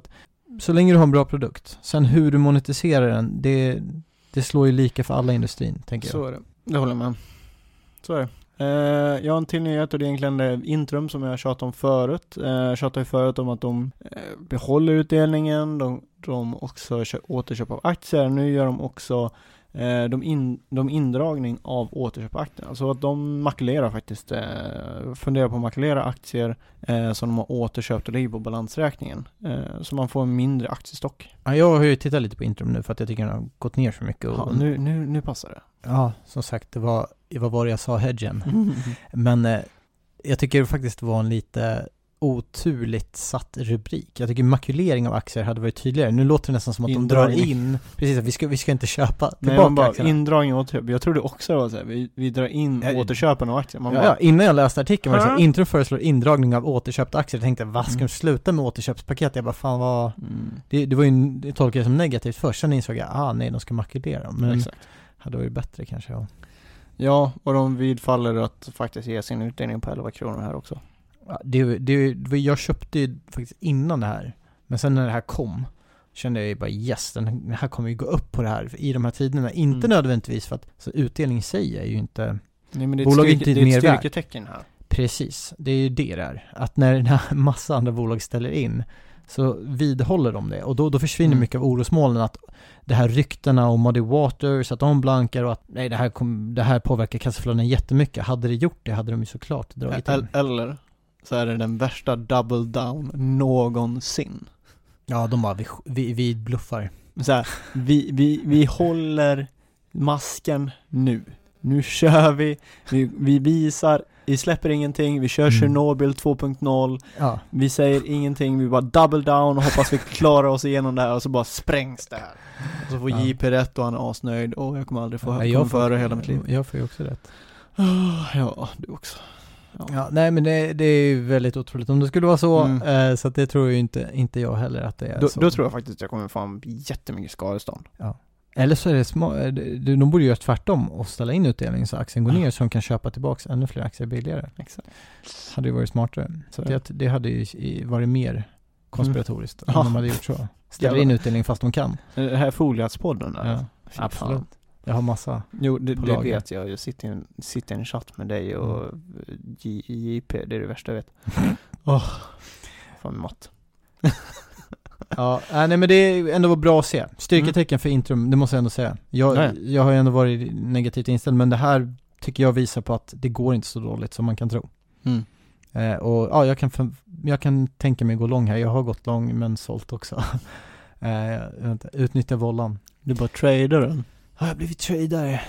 så länge du har en bra produkt. Sen hur du monetiserar den, det slår ju lika för alla industrin, tänker jag. Så är det. Det håller jag med. Så är det. Jag har en till nyhet och det är egentligen det Intrum som jag tjatat om förut. Jag tjatade förut om att de behåller utdelningen, de också återköp av aktier. Nu gör de också de indragning av återköp av aktier. Alltså att de makulerar faktiskt, funderar på att makulera aktier som de har återköpt och ligger på balansräkningen. Så man får en mindre aktiestock. Ja, jag har ju tittat lite på Intrum nu för att jag tycker den har gått ner så mycket. Ja, nu passar det. Ja, som sagt, vad var det jag sa, hedgen. Men jag tycker faktiskt det var en lite oturligt satt rubrik. Jag tycker makulering av aktier hade varit tydligare. Nu låter det nästan som att de drar in, precis, att vi ska inte köpa tillbaka aktierna. Indragning och återköp. Jag trodde också det var så här, vi drar in återköpen av aktier. Ja, innan jag läste artikeln var det så Intrum föreslår indragning av återköpta aktier. Jag tänkte, vad ska de sluta med återköpspaket? Jag bara, fan vad... Det var ju, det tolkade jag som negativt först. Sen insåg jag, nej, de ska makulera dem. Men exakt. Hade varit bättre kanske, ja. Ja, och de vidfaller att faktiskt ge sin utdelning på 11 kronor här också. Jag köpte ju faktiskt innan det här. Men sen när det här kom kände jag ju bara yes, den här kommer ju gå upp på det här i de här tiderna. Inte nödvändigtvis för att så utdelning i sig är ju inte... Nej, men det är ett styrketecken här. Precis, det är ju det där. Att när den här massa andra bolag ställer in så vidhåller de det. Och då försvinner mycket av orosmolnen att det här ryktena om Muddy Waters, att de blankar och att nej, det här påverkar kassaflöden jättemycket. Hade det gjort det hade de ju såklart dragit in. Eller så är det den värsta double down någonsin. Ja, de bara, vi bluffar. Så här, vi håller masken nu. Nu kör vi visar, vi släpper ingenting, vi kör Chernobyl 2.0. Ja. Vi säger ingenting, vi bara double down och hoppas vi klarar oss igenom det här och så bara sprängs det här. Och så får JP rätt och han är asnöjd. Jag kommer aldrig få föra hela mitt liv. Jag får ju också rätt. Ja, du också. Ja, nej, men det är ju väldigt otroligt om det skulle vara så, så att det tror ju inte jag heller att det är så. Då tror jag faktiskt att jag kommer få jättemycket skadestånd. Ja. Eller så är det de borde göra tvärtom och ställa in utdelning så aktien går ner så de kan köpa tillbaka ännu fler aktier billigare. Exakt. Hade ju varit smartare. Så det hade ju varit mer konspiratoriskt om de hade gjort så. Ställa in utdelning fast de kan. Det här Foliatspodden där. Ja, absolut. Jag har massa. Jo, det vet jag. Jag sitter i en chatt med dig och JP. Det är det värsta jag vet. Fan matt. Ja, nej, men det är ändå bra att se. Styrketecken för Intrum, det måste jag ändå säga. Jag har ju ändå varit negativt inställd, men det här tycker jag visar på att det går inte så dåligt som man kan tro. Och ja, jag kan tänka mig gå lång här. Jag har gått lång men sålt också. Utnyttja vollan. Du bara trader den? Ja, jag har blivit tradare.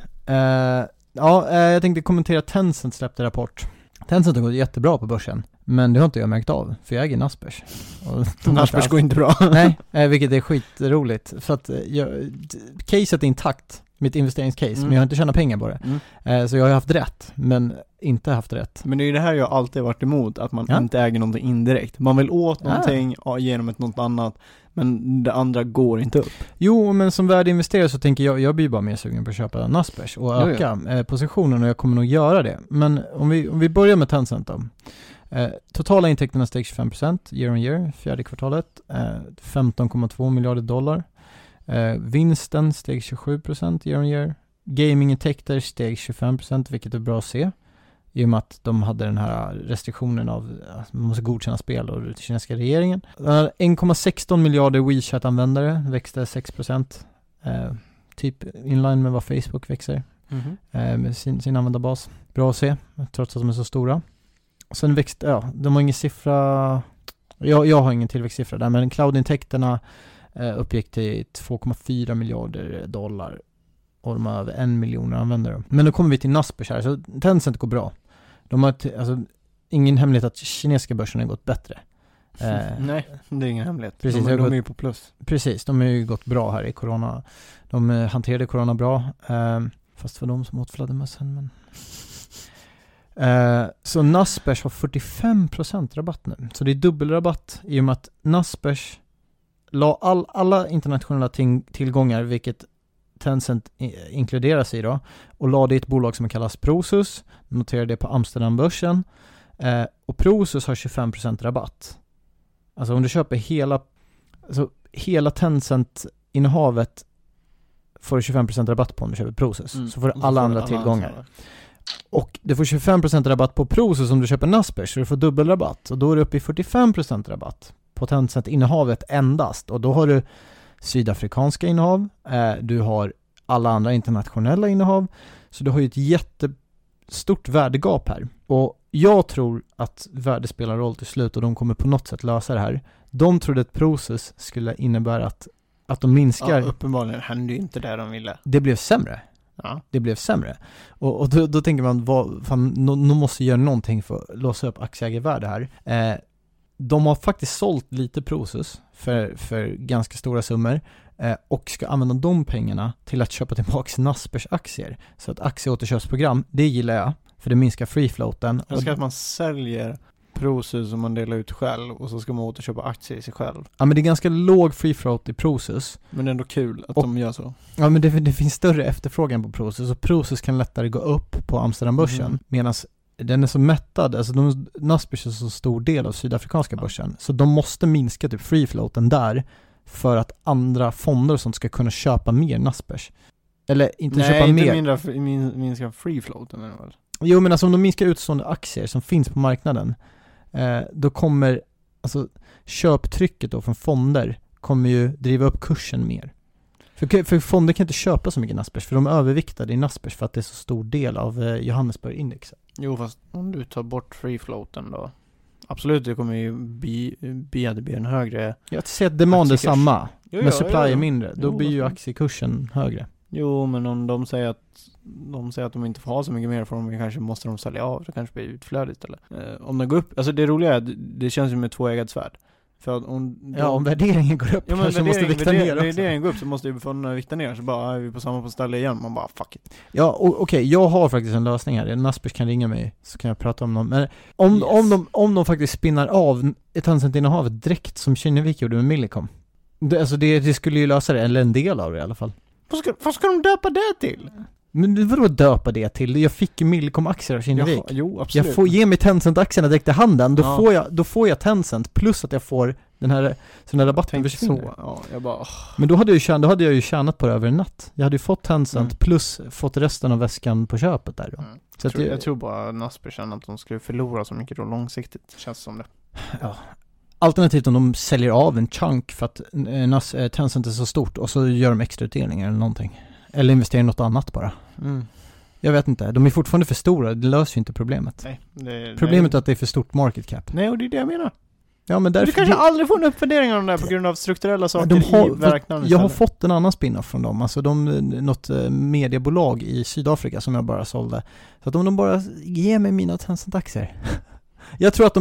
Jag tänkte kommentera Tencent släppte rapport. Tencent har gått jättebra på börsen, men det har inte jag märkt av, för jag äger Naspers. Naspers går inte bra. Nej, vilket är skitroligt. För att caset är intakt, mitt investeringscase, men jag har inte tjänat pengar på det. Så jag har haft rätt, men inte haft rätt. Men det är ju det här jag alltid varit emot, att man inte äger någonting indirekt. Man vill åt någonting genom något annat, men det andra går inte upp. Jo, men som värdeinvesterare så tänker jag blir bara mer sugen på att köpa Naspers och öka positionen, och jag kommer nog göra det. Men om vi börjar med Tencent då. Totala intäkterna steg 25% year on year, fjärde kvartalet, 15,2 miljarder dollar. Vinsten steg 27% year on year. Gaming-intäkter steg 25%, vilket är bra att se. I och med att de hade den här restriktionen av att man måste godkänna spel och den kinesiska regeringen. 1,16 miljarder WeChat-användare växte 6%. Typ inline med vad Facebook växer. Med sin användarbas. Bra att se, trots att de är så stora. Sen växte, de har ingen siffra. Jag har ingen tillväxtsiffra där, men cloud-intäkterna uppgick till 2,4 miljarder dollar. Och de har över 1 miljon användare. Men nu kommer vi till Naspers här. Så Tencent går bra. De har ingen hemlighet att kinesiska börsen har gått bättre. Nej, det är ingen hemlighet. Precis, de är ju på plus. Precis, de har ju gått bra här i corona. De hanterade corona bra. Fast för de som åt fladdermössen. Men... så Naspers har 45% rabatt nu. Så det är dubbelrabatt i och med att Naspers la alla internationella tillgångar, vilket Tencent inkluderas i då, och lade i ett bolag som kallas Prosus, noterade det på Amsterdambörsen, och Prosus har 25% rabatt. Alltså om du köper hela alltså hela Tencent-innehavet får du 25% rabatt på om du köper Prosus. Så får du alla andra tillgångar. Och du får 25% rabatt på Prosus om du köper Naspers, så du får dubbelrabatt. Och då är du uppe i 45% rabatt på Tencent-innehavet endast. Och då har du sydafrikanska innehav, du har alla andra internationella innehav. Så du har ju ett jättestort värdegap här. Och jag tror att värde spelar roll till slut och de kommer på något sätt lösa det här. De trodde att Prosus skulle innebära att de minskar. Ja, uppenbarligen hände ju inte det de ville. Det blev sämre. Ja. Det blev sämre. Och då tänker man, de måste göra någonting för att låsa upp aktieägarvärde här. De har faktiskt sålt lite Prosus för ganska stora summor och ska använda de pengarna till att köpa tillbaka Naspers aktier. Så att aktieåterköpsprogram, det gillar jag, för det minskar free floaten. Jag ska att man säljer Prosus som man delar ut själv och så ska man återköpa aktier i sig själv. Ja, men det är ganska låg free float i Prosus. Men det är ändå kul att de gör så. Ja, men det finns större efterfrågan på Prosus och Prosus kan lättare gå upp på Amsterdambörsen medan den är så mättad, alltså Naspers är så stor del av sydafrikanska börsen, så de måste minska typ free floaten där för att andra fonder och sånt ska kunna köpa mer Naspers. Eller inte köpa mer. Nej, inte minska free floaten eller vad? Jo, men alltså om de minskar utstående aktier som finns på marknaden, då kommer alltså köptrycket då från fonder kommer ju driva upp kursen mer. För fonder kan inte köpa så mycket Naspers, för de är överviktade i Naspers för att det är så stor del av Johannesburg-indexet. Jo, fast om du tar bort free floaten då, absolut, det kommer ju bli en högre. Jag säger att demand är samma, men supply är mindre. Då Jo, blir ju aktiekursen högre. Jo, men om de säger att de inte får ha så mycket mer för dem, kanske måste de sälja av. Det kanske blir utflöde istället. Om det går upp, alltså det roliga är att det känns ju med tvåeggat svärd. För att om värderingen går upp, kanske måste vikta ner också. Värderingen går upp så måste ju fonderna vikta ner, så bara är vi på samma ställe igen. Man bara, fuck it. Ja, okej, jag har faktiskt en lösning här. Naspers kan ringa mig så kan jag prata om dem. Men om de faktiskt spinnar av ett Tencent-innehavet direkt som Kinnevik gjorde med Millicom. Det skulle ju lösa det, eller en del av det i alla fall. Vad ska de döpa det till? Men vadå döpa det till? Jag fick ju Millicom-aktier av Kinnevik. Jo, absolut. Jag får ge mig Tencent-aktierna direkt i handen. Då får jag Tencent plus att jag får den här rabatten försvinner. Så, ja, jag bara, Men då hade jag ju tjänat på det över en natt. Jag hade ju fått Tencent plus fått resten av väskan på köpet där då. Så jag tror bara Naspers känner att de skulle förlora så mycket då långsiktigt, känns som det. Ja. Alternativt om de säljer av en chunk för att Tencent är så stort och så gör de extra utdelningar eller någonting. Eller investerar i något annat bara. Jag vet inte. De är fortfarande för stora. Det löser ju inte problemet. Nej, problemet är att det är för stort market cap. Nej, och det är det jag menar. Ja, men därför, du kanske aldrig får en uppvärdering av de där på grund av strukturella saker i marknaden. Jag har fått en annan spin-off från dem. Alltså något mediebolag i Sydafrika som jag bara sålde. Så att om de bara ger mig mina Tencent-aktier. Jag tror att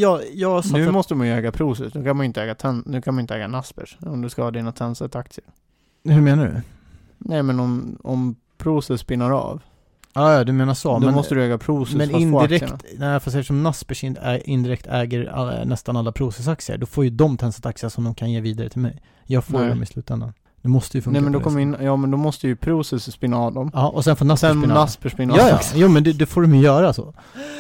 nu måste man ju äga Prosus. Nu kan man inte äga Naspers om du ska ha dina Tencent-aktier. Hur menar du? Nej, men om Prosus spinnar av. Ja, du menar så. Då måste du äga Prosus. Men indirekt, fast eftersom Naspers indirekt äger nästan alla Prosus-aktier, då får ju de Tencent-aktier som de kan ge vidare till mig. Jag får dem i slutändan. Det måste ju funka. Nej, men men då måste ju Prosus spinna av dem. Ja, och sen får Naspers spinna av. Ja. Jo, men det får de ju göra så.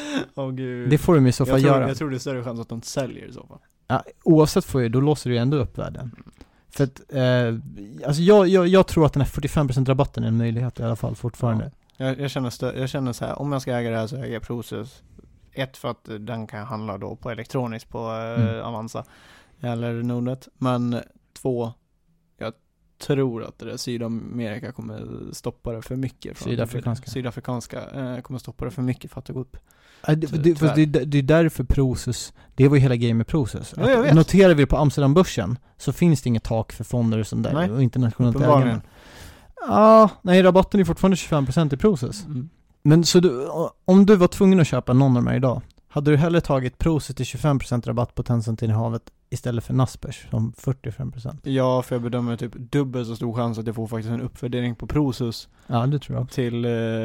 Gud. Det får de i så fall göra. Jag tror det är större chans att de säljer i så fall. Ja, oavsett då låser du ju ändå upp värden. För att, alltså jag tror att den här 45% rabatten är en möjlighet i alla fall fortfarande. Ja. Jag känner så här, om jag ska äga det här så äger jag Prosus. Ett, för att den kan handla då på elektroniskt på Avanza eller Nordnet. Men 2, jag tror att det där Sydamerika kommer stoppa det för mycket. Sydafrikanska kommer stoppa det för mycket för att det går upp. Det är därför Prosus, det var ju hela grejen med Prosus. Ja, noterar vi på Amsterdambörsen så finns det inget tak för fonder och sånt där. Nej, och internationellt ägande. Nej, rabatten är fortfarande 25% i Prosus. Men så om du var tvungen att köpa någon av dem här idag, hade du hellre tagit Prosus till 25% rabatt på Tencent-innehavet istället för Naspers som 45%? Ja, för jag bedömer typ dubbelt så stor chans att jag får faktiskt en uppvärdering på Prosus. Ja, det tror jag. Till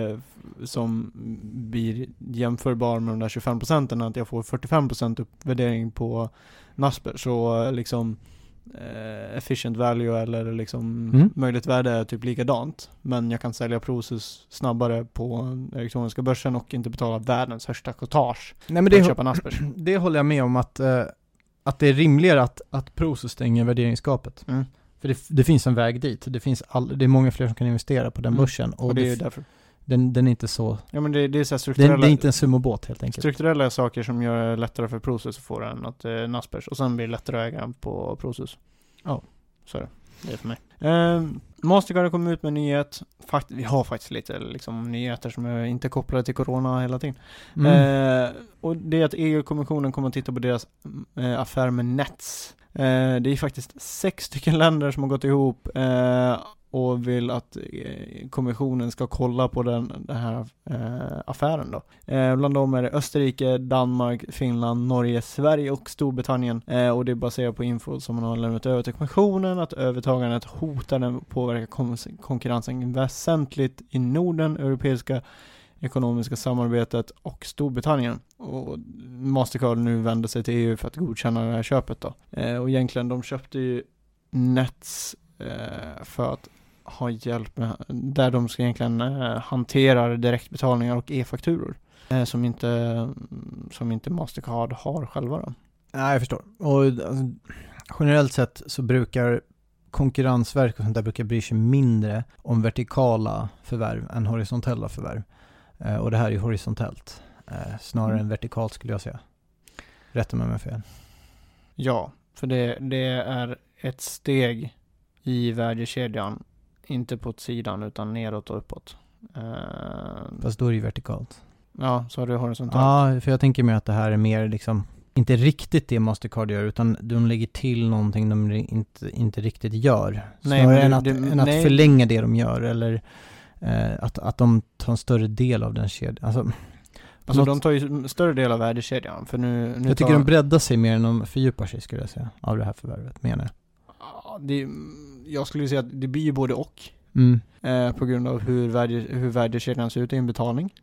som blir jämförbar med de där 25%, att jag får 45% uppvärdering på Naspers. Så liksom efficient value eller liksom möjligt värde är typ likadant, men jag kan sälja Prosus snabbare på elektroniska börsen och inte betala världens högsta cotage. Nej, men köpa Naspers. Det håller jag med om att att det är rimligare att Prosus stänger värderingsgapet. För det finns en väg dit. Det är många fler som kan investera på den börsen. Och det är därför. Den är inte så... Ja, men det är så här strukturella... Det är inte en summobåt helt enkelt. Strukturella saker som gör det lättare för Prosus att få den att Naspers. Och sen blir det lättare att äga på Prosus. Ja. Så är det. Det är för mig. Mastercard har kommit ut med en nyhet. Vi har faktiskt lite liksom, nyheter som är inte kopplade till corona hela tiden. Och det är att EU-kommissionen kommer att titta på deras affär med Nets. Det är faktiskt 6 stycken länder som har gått ihop och vill att kommissionen ska kolla på den här affären då. Bland dem är det Österrike, Danmark, Finland, Norge, Sverige och Storbritannien. Och det är baserat på info som man har lämnat över till kommissionen att övertagandet hotar den påverka konkurrensen väsentligt i Norden, europeiska ekonomiska samarbetet och Storbritannien. Och Mastercard nu vänder sig till EU för att godkänna det här köpet då. Och egentligen de köpte ju Nets för att ha hjälp med, där de ska egentligen hantera direktbetalningar och e-fakturor som inte Mastercard har själva då. Nej, jag förstår. Och alltså, generellt sett så brukar Konkurrensverk och sånt där brukar bry sig mindre om vertikala förvärv än horisontella förvärv. Och det här är ju horisontellt. Snarare än vertikalt skulle jag säga. Rätta mig om jag fel. Ja, för det är ett steg i värdekedjan. Inte på sidan utan neråt och uppåt. Fast då är det ju vertikalt. Ja, så är det horisontalt. Ja, för jag tänker mig att det här är mer liksom inte riktigt det Mastercard gör, utan de lägger till någonting de inte riktigt gör. Snarare än att förlänga det de gör, eller att de tar en större del av den kedjan. Alltså de tar ju en större del av värdekedjan. För nu jag tycker de breddar sig mer än de fördjupar sig, skulle jag säga, av det här förvärvet, menar jag. Jag skulle säga att det blir ju både och. På grund av hur värdekedjan ser ut i en betalning.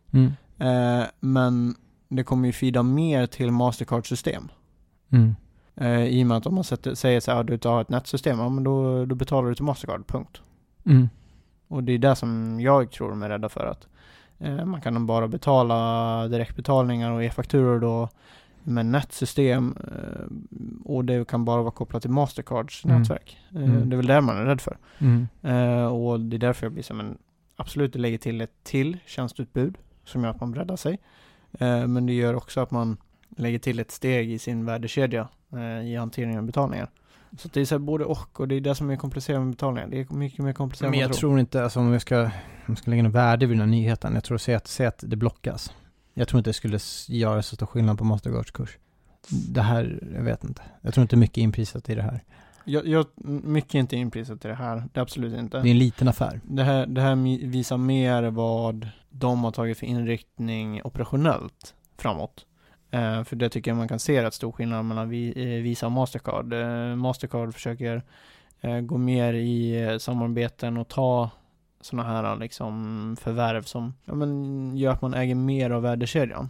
Men det kommer ju fida mer till Mastercard-system. I och med att om man säger så här, du tar ett nätsystem, ja, men då betalar du till Mastercard, punkt. Och det är det som jag tror de är rädda för, att man kan bara betala direktbetalningar och e-fakturor då med nätsystem, och det kan bara vara kopplat till Mastercards nätverk. Det är väl det man är rädd för. Och det är därför jag blir som en absolut lägger till ett till tjänstutbud som gör att man breddar sig. Men det gör också att man lägger till ett steg i sin värdekedja i hanteringen av betalningar. Så det är så här både och det är det som är komplicerat med betalningar. Det är mycket mer komplicerat. Men jag tror inte, alltså om jag ska lägga något värde vid den här nyheten, jag tror att det blockas. Jag tror inte det skulle göra så stor skillnad på Mastercards kurs. Det här, jag vet inte. Jag tror inte mycket är inprisat i det här. Mycket inte inprisat i det här. Det är absolut inte. Det är en liten affär. Det här visar mer vad de har tagit för inriktning operationellt framåt. För det tycker jag man kan se rätt stor skillnad mellan Visa och Mastercard. Mastercard försöker gå mer i samarbeten och ta såna här liksom förvärv som gör att man äger mer av värdekedjan.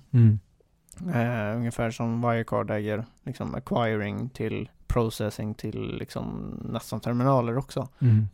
Ungefär som Wirecard äger liksom acquiring till processing till liksom nästan terminaler också.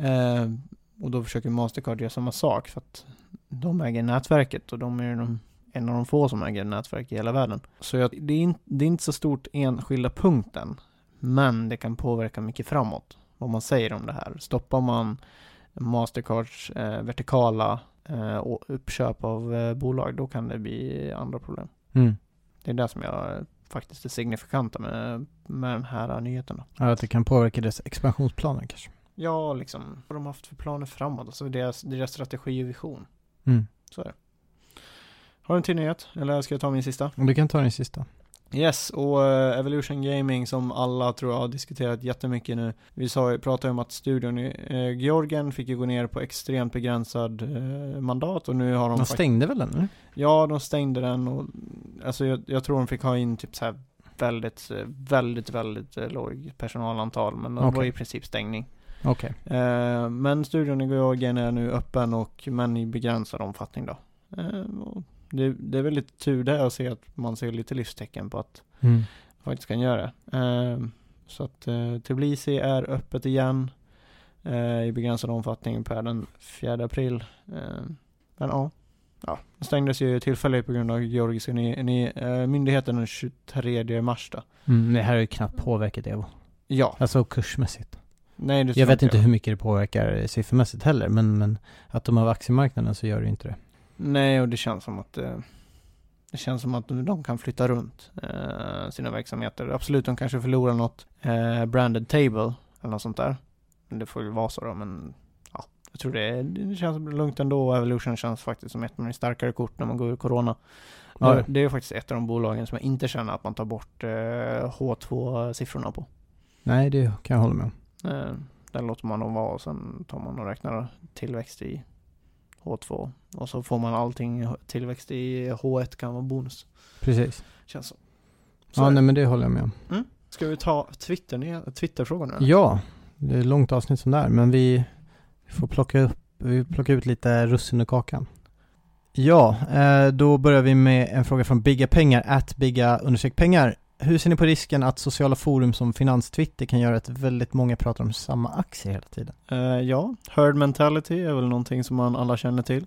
Och då försöker Mastercard göra samma sak, för att de äger nätverket och de är en av de få som äger nätverk i hela världen. Så det är inte så stort enskilda punkten, men det kan påverka mycket framåt vad man säger om det här. Stoppar man Mastercards vertikala och uppköp av bolag, då kan det bli andra problem. Det är det som jag faktiskt är signifikanta med den här nyheten. Ja, att det kan påverka deras expansionsplaner kanske. Ja, liksom. Vad de har haft för planer framåt. Alltså deras strategi och vision. Så är det. Har du en till nyhet? Eller ska jag ta min sista? Du kan ta din sista. Yes, och Evolution Gaming som alla tror jag har diskuterat jättemycket nu. Vi pratade om att studion i Georgien fick ju gå ner på extremt begränsad mandat, och nu har de stängde väl den, eller? Ja, de stängde den, och alltså jag tror de fick ha in typ så här väldigt, väldigt, väldigt låg personalantal, men det var i princip stängning. Men studion i Georgien är nu öppen, men i begränsad omfattning då. Det är väl lite tur där att se att man ser lite livstecken på att faktiskt kan göra det. Så att Tbilisi är öppet igen i begränsad omfattning per den 4 april. Men ja, stängdes ju tillfälligt på grund av georgiska myndigheten den 23 mars då. Det här är ju knappt påverkat Evo. Ja. Alltså kursmässigt. Nej, det jag vet inte hur mycket det påverkar siffermässigt heller, men att de har aktiemarknaden så gör det inte det. Nej, och det känns som att de kan flytta runt sina verksamheter. Absolut, de kanske förlorar något branded table eller något sånt där. Det får ju vara så då, men ja, jag tror det känns lugnt ändå. Evolution känns faktiskt som ett av de starkare kort när man går ur corona. Ja. Det är faktiskt ett av de bolagen som jag inte känner att man tar bort H2-siffrorna på. Nej, det kan jag hålla med om. Där låter man dem vara och sen tar man och räknar tillväxt i H2 och så får man allting tillväxt i H1 kan vara bonus. Precis. Känns så. Ja, nej, men det håller jag med om. Ska vi ta Twitter-frågorna? Ja, det är ett långt avsnitt som där, men vi får plocka ut lite russin och kakan. Ja, då börjar vi med en fråga från Bigga Pengar. Hur ser ni på risken att sociala forum som Finanstwitter kan göra att väldigt många pratar om samma aktier hela tiden? Ja, herd mentality är väl någonting som man alla känner till.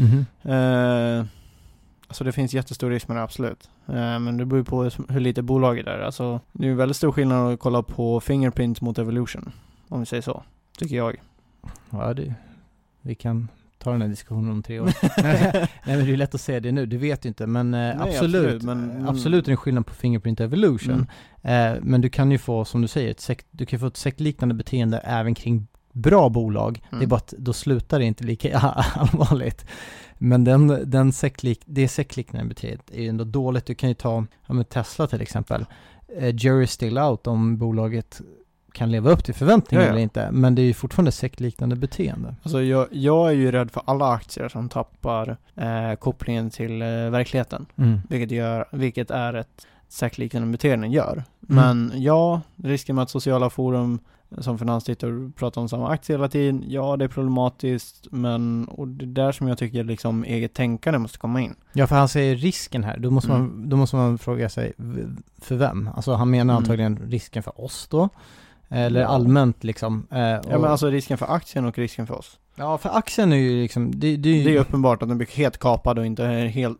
Alltså det finns jättestor risk med det, absolut. Men det beror på hur lite bolaget är. Alltså, det är väldigt stor skillnad att kolla på Fingerprint mot Evolution, om vi säger så, tycker jag. Ja, vi kan ta den här diskussionen om 3 år. Nej, men det är lätt att säga det nu, du vet ju inte, men nej, absolut är det en skillnad på Fingerprint och Evolution. Men du kan ju få, som du säger, du kan få ett sektliknande beteende även kring bra bolag. Det är bara att då slutar det inte lika allvarligt. Men det sektliknande beteendet är ju ändå dåligt. Du kan ju ta Tesla till exempel. Jury's still out om bolaget kan leva upp till förväntningar eller inte. Men det är ju fortfarande sektliknande beteende. Alltså jag är ju rädd för alla aktier som tappar kopplingen till verkligheten. Vilket är ett sektliknande beteende gör. Men ja, risken med att sociala forum som Finanstwitter pratar om samma aktier hela tiden, ja, det är problematiskt, men och det är där som jag tycker liksom eget tänkande måste komma in. Ja, för han säger risken här, då måste man fråga sig för vem? Alltså han menar antagligen risken för oss då, eller allmänt liksom. Ja, men alltså risken för aktien och risken för oss. Ja, för aktien är ju liksom det är uppenbart att den blir helt kapad och inte helt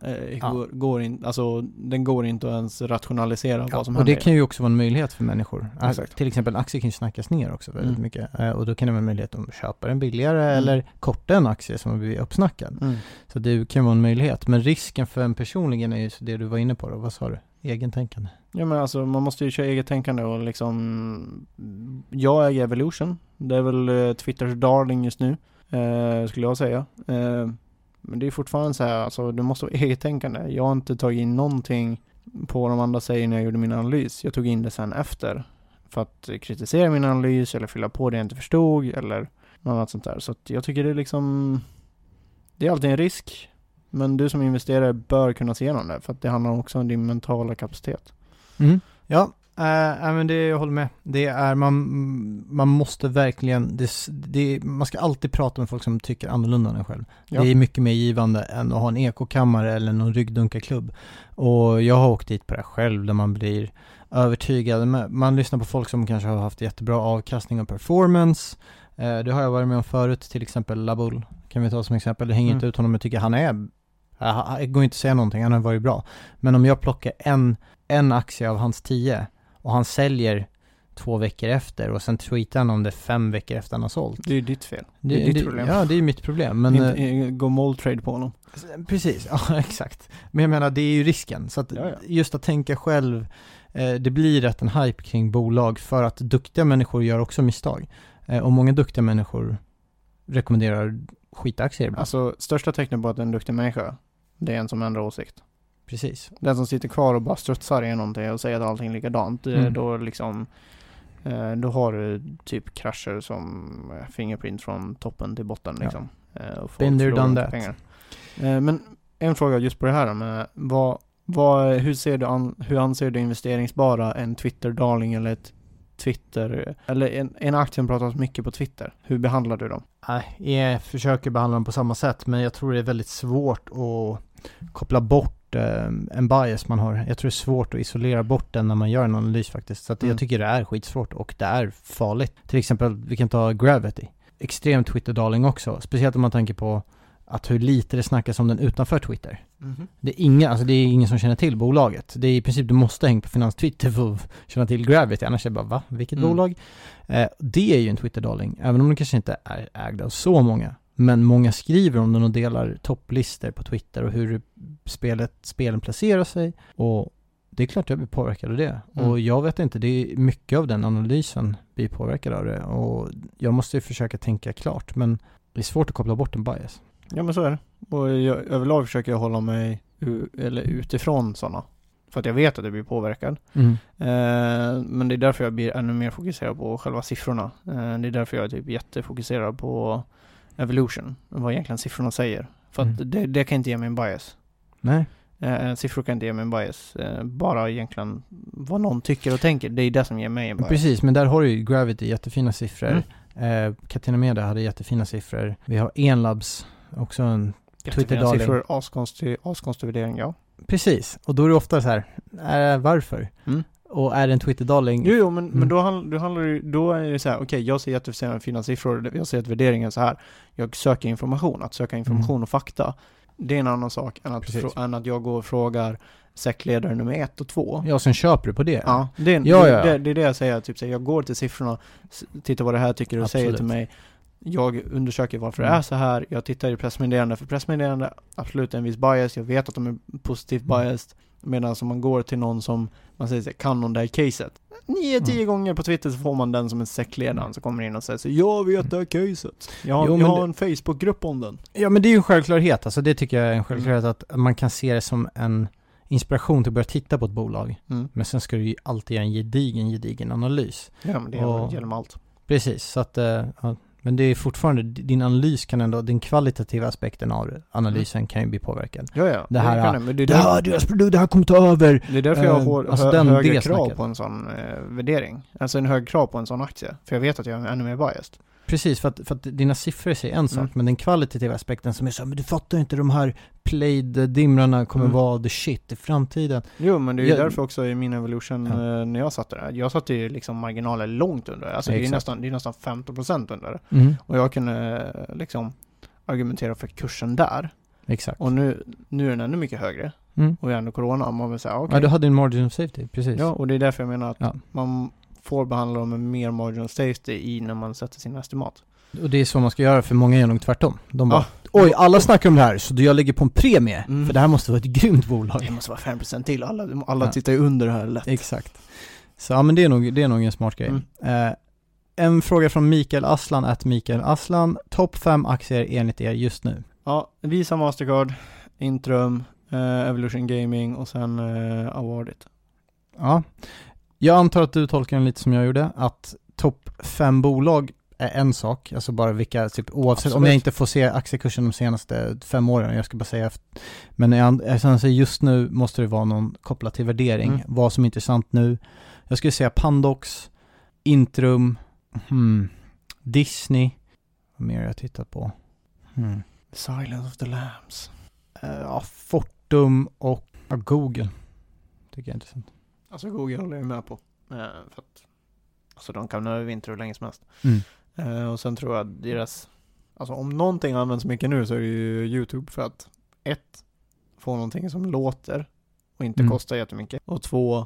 den går inte att ens rationalisera vad som händer. Och det kan ju också vara en möjlighet för människor. Till exempel aktier kan ju snackas ner också väldigt mycket. Och då kan det vara en möjlighet att köpa den billigare eller korta en aktie som har blivit uppsnackad. Så det kan vara en möjlighet. Men risken för en personligen är ju det du var inne på då. Vad sa du? Egentänkande. Ja, men alltså man måste ju köra eget tänkande och liksom jag äger Evolution. Det är väl Twitters darling just nu. Skulle jag säga. Men det är fortfarande så här, alltså du måste ha eget tänkande. Jag har inte tagit in någonting på de andra säger när jag gjorde min analys. Jag tog in det sen efter för att kritisera min analys eller fylla på det jag inte förstod eller något annat sånt där. Så att jag tycker det är liksom det är alltid en risk, men du som investerare bör kunna se igenom det för att det handlar också om din mentala kapacitet. Ja. Men det jag håller med. Det är man måste verkligen man ska alltid prata med folk som tycker annorlunda än en själv. Ja. Det är mycket mer givande än att ha en ekokammare eller någon ryggdunkarklubb. Och jag har åkt dit på det själv där man blir övertygad. Man lyssnar på folk som kanske har haft jättebra avkastning och performance. Det har jag varit med om förut, till exempel Labull kan vi ta som exempel. Det hänger inte ut honom, jag tycker han är jag går inte att säga någonting, han har varit bra. Men om jag plockar en aktie av hans 10 och han säljer 2 veckor efter och sen tweetar han om det 5 veckor efter han har sålt. Det är ditt fel. Det är ditt problem. Ja, det är mitt problem. Men gå mold trade på honom. Precis, ja exakt. Men jag menar, det är ju risken. Så att just att tänka själv, det blir rätt en hype kring bolag för att duktiga människor gör också misstag. Och många duktiga människor rekommenderar skitaktier ibland. Alltså, största tecknet på att en duktig människa, det är en som ändrar åsikt. Precis. Den som sitter kvar och bara strutsar igenom det och säger att allting är likadant, då liksom då har du typ krascher som Fingerprint från toppen till botten liksom. Och been there, done that. Pengar. Men en fråga just på det här med hur anser du investeringsbara en Twitter-darling eller ett Twitter, eller en aktie som pratas mycket på Twitter? Hur behandlar du dem? Jag försöker behandla dem på samma sätt, men jag tror det är väldigt svårt att koppla bort en bias man har. Jag tror det är svårt att isolera bort den när man gör en analys faktiskt. Så att jag tycker det är skitsvårt och det är farligt. Till exempel, vi kan ta Gravity. Extremt Twitter-darling också. Speciellt om man tänker på att hur lite det snackas om den utanför Twitter. Det är ingen som känner till bolaget. Det är i princip, du måste hänga på Finans-Twitter för att känna till Gravity, annars är det bara, va? Vilket bolag? Det är ju en Twitter-darling, även om den kanske inte är ägd av så många. Men många skriver om den och delar topplistor på Twitter och hur spelen placerar sig. Och det är klart jag blir påverkad av det. Och jag vet inte, det är mycket av den analysen blir påverkad av det. Och jag måste ju försöka tänka klart, men det är svårt att koppla bort en bias. Ja, men så är det. Och överlag försöker jag hålla mig utifrån sådana. För att jag vet att det blir påverkad. Men det är därför jag blir ännu mer fokuserad på själva siffrorna. Det är därför jag är typ jättefokuserad på Evolution. Vad egentligen siffrorna säger. För att det kan inte ge mig en bias. Nej. Siffror kan inte ge mig en bias. Bara egentligen vad någon tycker och tänker. Det är det som ger mig en bias. Precis, men där har du ju Gravity, jättefina siffror. Catena Media hade jättefina siffror. Vi har Enlabs, också en Twitter-darling. Siffror, askonstig värdering, ja. Precis, och då är det ofta så här, varför? Och är det en Twitter-darling? Jo, men då är det så här, okej, jag ser jättefina siffror, jag ser att värderingen är så här. Jag söker information, att söka information och fakta. Det är en annan sak än att jag går och frågar SEC-ledare nummer 1 och 2. Ja, sen köper du på det. Ja, det är det jag säger. Typ, jag går till siffrorna, tittar vad det här tycker och säger till mig. Jag undersöker varför det är så här. Jag tittar i pressmeddelande. För pressmeddelande, absolut en viss bias. Jag vet att de är positivt biased. Medan som man går till någon som man säger kan någon där caset. 9-10 gånger på Twitter så får man den som en säckledaren som kommer in och säger så, jag vet det här caset. Jag har en Facebook-grupp om den. Ja, men det är ju en självklarhet. Alltså det tycker jag är en självklarhet att man kan se det som en inspiration till att börja titta på ett bolag. Men sen ska du ju alltid göra en gedigen analys. Ja, men det gäller allt. Precis, så att men det är fortfarande, din analys kan ändå, den kvalitativa aspekten av analysen kan ju bli påverkad. Ja. Det här kommer ta över. Det är därför jag har höga krav på en sån värdering. Alltså en hög krav på en sån aktie. För jag vet att jag är ännu mer biased. Precis, för att dina siffror säger en sak, men den kvalitativa aspekten som är så, men du fattar inte, de här played-dimrarna kommer vara the shit i framtiden. Jo, men det är ju därför också i min Evolution när jag satt där. Jag satte ju liksom marginaler långt under. Alltså det är nästan 15% under. Och jag kunde liksom argumentera för kursen där. Exakt. Och nu är den ännu mycket högre. Och vi är ändå corona. Man vill säga, okay. Ja, du hade en margin of safety, precis. Ja, och det är därför jag menar att man får behandla dem med mer margin of safety när man sätter sin estimat. Och det är så man ska göra, för många gör nog tvärtom. De bara, oj, alla snackar om det här, så jag lägger på en premie. För det här måste vara ett grymt bolag. Det måste vara 5% till. Alla tittar ju under det här lätt. Exakt. Så ja, men det är nog en smart grej. En fråga från Mikael Aslan. Topp 5 aktier enligt er just nu? Ja, Visa, Mastercard, Intrum, Evolution Gaming och sen Awardit. Ja. Jag antar att du tolkar den lite som jag gjorde, att topp 5 bolag är en sak, alltså bara vilka, typ, oavsett. Absolut. Om jag inte får se aktiekursen de senaste 5 åren, jag ska bara säga men just nu måste det vara någon kopplat till värdering, vad som är intressant nu. Jag skulle säga Pandox, Intrum, Disney, vad mer har jag tittat på? Silence of the Lambs, Fortum och Google tycker jag är intressant. Alltså Google håller jag med på. För att alltså de kan övervintra hur länge som helst. Och sen tror jag deras, alltså om någonting används mycket nu så är det ju YouTube, för att 1, få någonting som låter och inte kostar jättemycket. Och 2,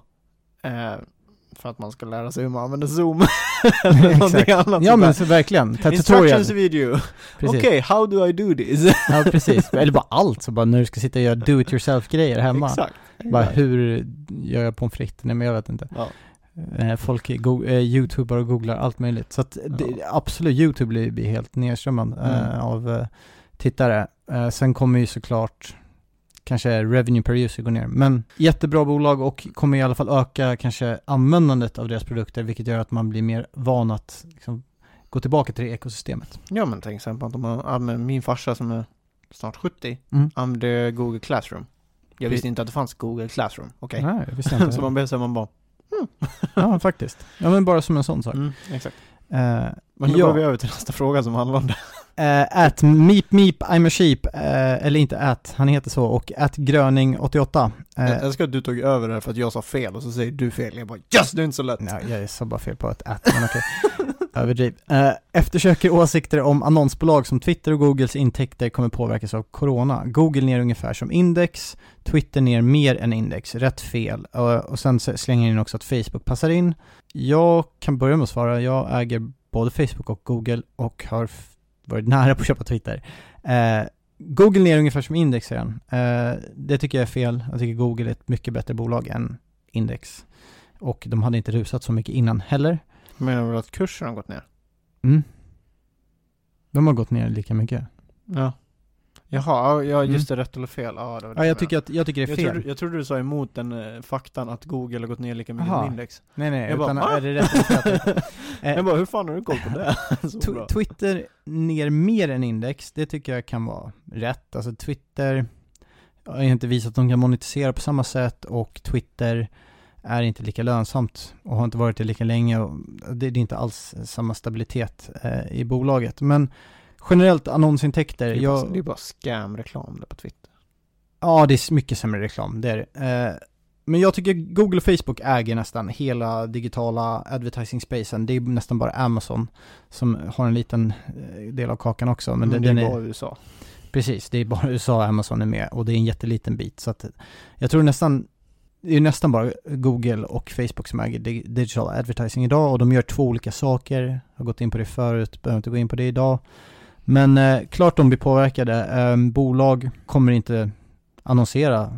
för att man ska lära sig hur man använder Zoom. Eller någonting annat. Ja, men så verkligen. Instructions video. Okej, how do I do this? Ja, precis. Eller bara allt. Så bara när du ska sitta och göra do-it-yourself-grejer hemma. Exakt. Bara hur gör jag pommes frites? Nej, men jag vet inte. Ja. Folk YouTuber och googlar allt möjligt. Så att absolut, YouTube blir helt nedströmmande av tittare. Sen kommer ju såklart kanske revenue per user går ner. Men jättebra bolag och kommer i alla fall öka kanske användandet av deras produkter, vilket gör att man blir mer van att liksom gå tillbaka till det ekosystemet. Ja, men till exempel att de använder, min farsa som är snart 70 använder Google Classroom. Jag visste inte att det fanns Google Classroom. Okej. Nej, jag visste inte. Så man börjar säga, man bara ja, faktiskt. Ja, men bara som en sån sak. Exakt. Men då går vi över till nästa fråga som handlar om det. Meep I'm a sheep, eller inte han heter så, och @gröning88. Jag ska att du tog över det för att jag sa fel och så säger du fel. Jag bara, yes, det är inte så lätt. Nej, jag sa bara fel på ett men okej. Överdriv. Eftersöker åsikter om annonsbolag som Twitter och Googles intäkter kommer påverkas av corona. Google ner ungefär som index, Twitter ner mer än index, rätt fel. Och sen slänger jag in också att Facebook passar in. Jag kan börja med att svara. Jag äger både Facebook och Google och har varit nära på att köpa Twitter. Google ner ungefär som index igen. Det tycker jag är fel. Jag tycker Google är ett mycket bättre bolag än index. Och de hade inte rusat så mycket innan heller. Menar du att kursen har gått ner? Mm. De har gått ner lika mycket. Ja. Jaha, just det, rätt eller fel. Jag tycker det är fel. Jag trodde du sa emot den faktan att Google har gått ner lika mycket än index. Nej, jag utan bara, är det rätt eller fel? Jag bara, hur fan har du koll på det? Twitter ner mer än index, det tycker jag kan vara rätt. Alltså Twitter har inte visat att de kan monetisera på samma sätt och Twitter är inte lika lönsamt och har inte varit det lika länge och det är inte alls samma stabilitet i bolaget. Men generellt annonsintäkter... Det är bara scam-reklam där på Twitter. Ja, det är mycket sämre reklam. Det är det. Men jag tycker Google och Facebook äger nästan hela digitala advertising-spacen. Det är nästan bara Amazon som har en liten del av kakan också. Men det är bara USA. Precis, det är bara USA och Amazon är med och det är en jätteliten bit. Så att jag tror det är nästan bara Google och Facebook som äger digital advertising idag och de gör 2 olika saker. Jag har gått in på det förut, behöver inte gå in på det idag. Men klart de blir påverkade. Bolag kommer inte annonsera.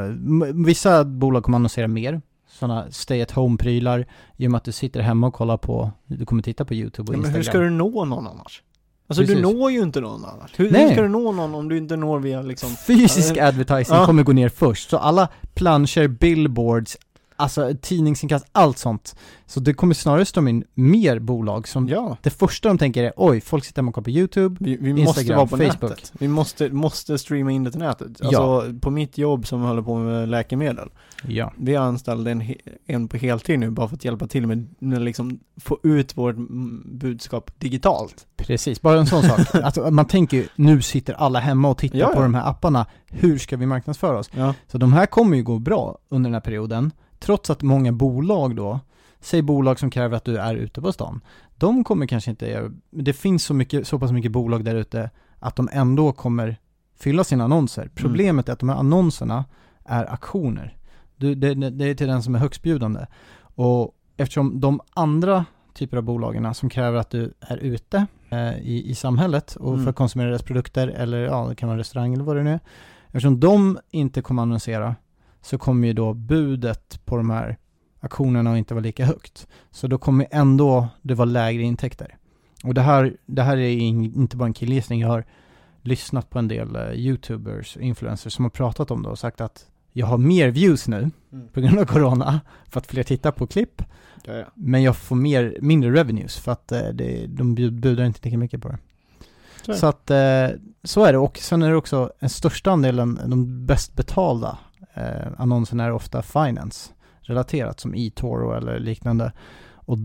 Vissa bolag kommer annonsera mer. Sådana stay-at-home-prylar i och med att du sitter hemma och kollar på, du kommer titta på YouTube och Instagram. Men hur ska du nå någon annars? Alltså precis. Du når ju inte någon annars. Hur ska du nå någon om du inte når via liksom... Fysisk advertising kommer gå ner först. Så alla planscher, billboards, alltså tidningsinkast, allt sånt. Så det kommer snarare strömma in mer bolag som det första de tänker är oj, folk sitter hemma och kollar på YouTube, vi Instagram, måste vara på Facebook. Nätet. Vi måste streama in det till nätet. Alltså på mitt jobb som håller på med läkemedel. Ja. Vi anställde en på heltid nu bara för att hjälpa till med liksom få ut vårt budskap digitalt. Precis, bara en sån sak. Alltså, man tänker ju, nu sitter alla hemma och tittar på de här apparna. Hur ska vi marknadsföra oss? Ja. Så de här kommer ju gå bra under den här perioden. Trots att många bolag då, säg bolag som kräver att du är ute på stan, de kommer kanske inte göra, det finns så pass mycket bolag där ute att de ändå kommer fylla sina annonser. Problemet är att de här annonserna är auktioner. Det är till den som är högstbjudande. Och eftersom de andra typer av bolagen som kräver att du är ute i samhället och för att konsumera deras produkter eller det kan vara restaurang eller vad det nu är. Eftersom de inte kommer annonsera så kommer ju då budet på de här auktionerna inte vara lika högt. Så då kommer ändå det vara lägre intäkter. Och det här är inte bara en killgissning. Jag har lyssnat på en del YouTubers och influencers som har pratat om det och sagt att jag har mer views nu på grund av corona för att fler tittar på klipp. Ja. Men jag får mindre revenues för att de budar inte lika mycket på det. Så att så är det. Och sen är det också den största andelen, de bäst betalda annonserna är ofta finance-relaterat som eToro eller liknande. Och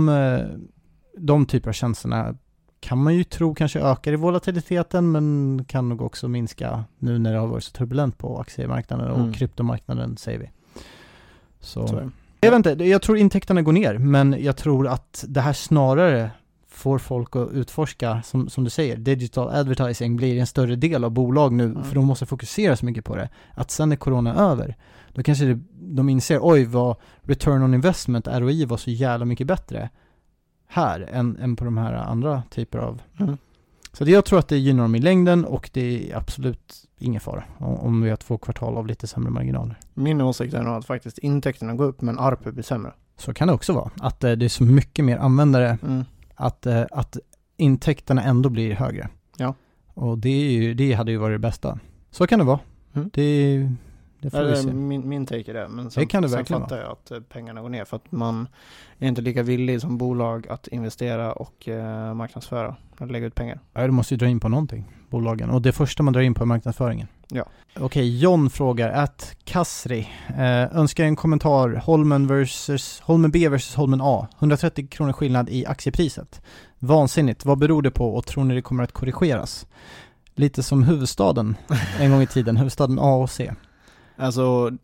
de typer av tjänsterna kan man ju tro kanske ökar i volatiliteten men kan nog också minska nu när det har varit så turbulent på aktiemarknaden och kryptomarknaden säger vi. Så. Jag vet inte, jag tror intäkterna går ner men jag tror att det här snarare får folk att utforska, som du säger, digital advertising blir en större del av bolag nu för de måste fokusera så mycket på det. Att sen är corona över, då kanske de inser, oj vad return on investment, ROI var så jävla mycket bättre här än på de här andra typer av. Så jag tror att det gynnar dem i längden och det är absolut ingen fara om vi har 2 kvartal av lite sämre marginaler. Min åsikt är nog att faktiskt intäkterna går upp men ARPU blir sämre. Så kan det också vara, att det är så mycket mer användare att intäkterna ändå blir högre. Ja. Och det hade ju varit det bästa. Så kan det vara. Det får vi se. Min take är det. Men sen fattar jag att pengarna går ner för att man är inte lika villig som bolag att investera och marknadsföra och lägga ut pengar. Ja, du måste ju dra in på någonting, bolagen. Och det första man drar in på är marknadsföringen. Ja. Okej, John frågar @Kasri. Önskar en kommentar. Holmen B versus Holmen A. 130 kronor skillnad i aktiepriset. Vansinnigt. Vad beror det på och tror ni det kommer att korrigeras? Lite som huvudstaden en gång i tiden. Huvudstaden A och C. Alltså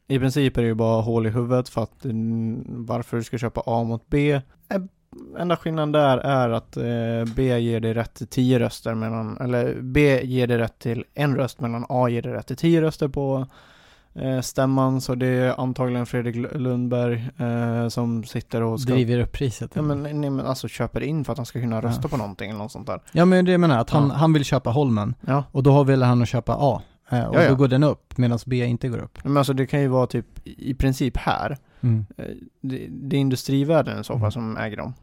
I princip är det ju bara hål i huvudet för att varför du ska köpa A mot B. Enda skillnaden där är att B ger dig rätt till 10 röster eller B ger dig rätt till en röst medan A ger dig rätt till 10 röster på stämman. Så det är antagligen Fredrik Lundberg som sitter och ska driver upp priset. Ja, men alltså köper in för att han ska kunna rösta på någonting eller något sånt där. Ja, men det menar att han vill köpa Holmen. Ja. Och då vill han att köpa A. Och då går den upp medan B inte går upp. Men alltså det kan ju vara typ i princip här. Det är Industrivärden i så fall som äger dem.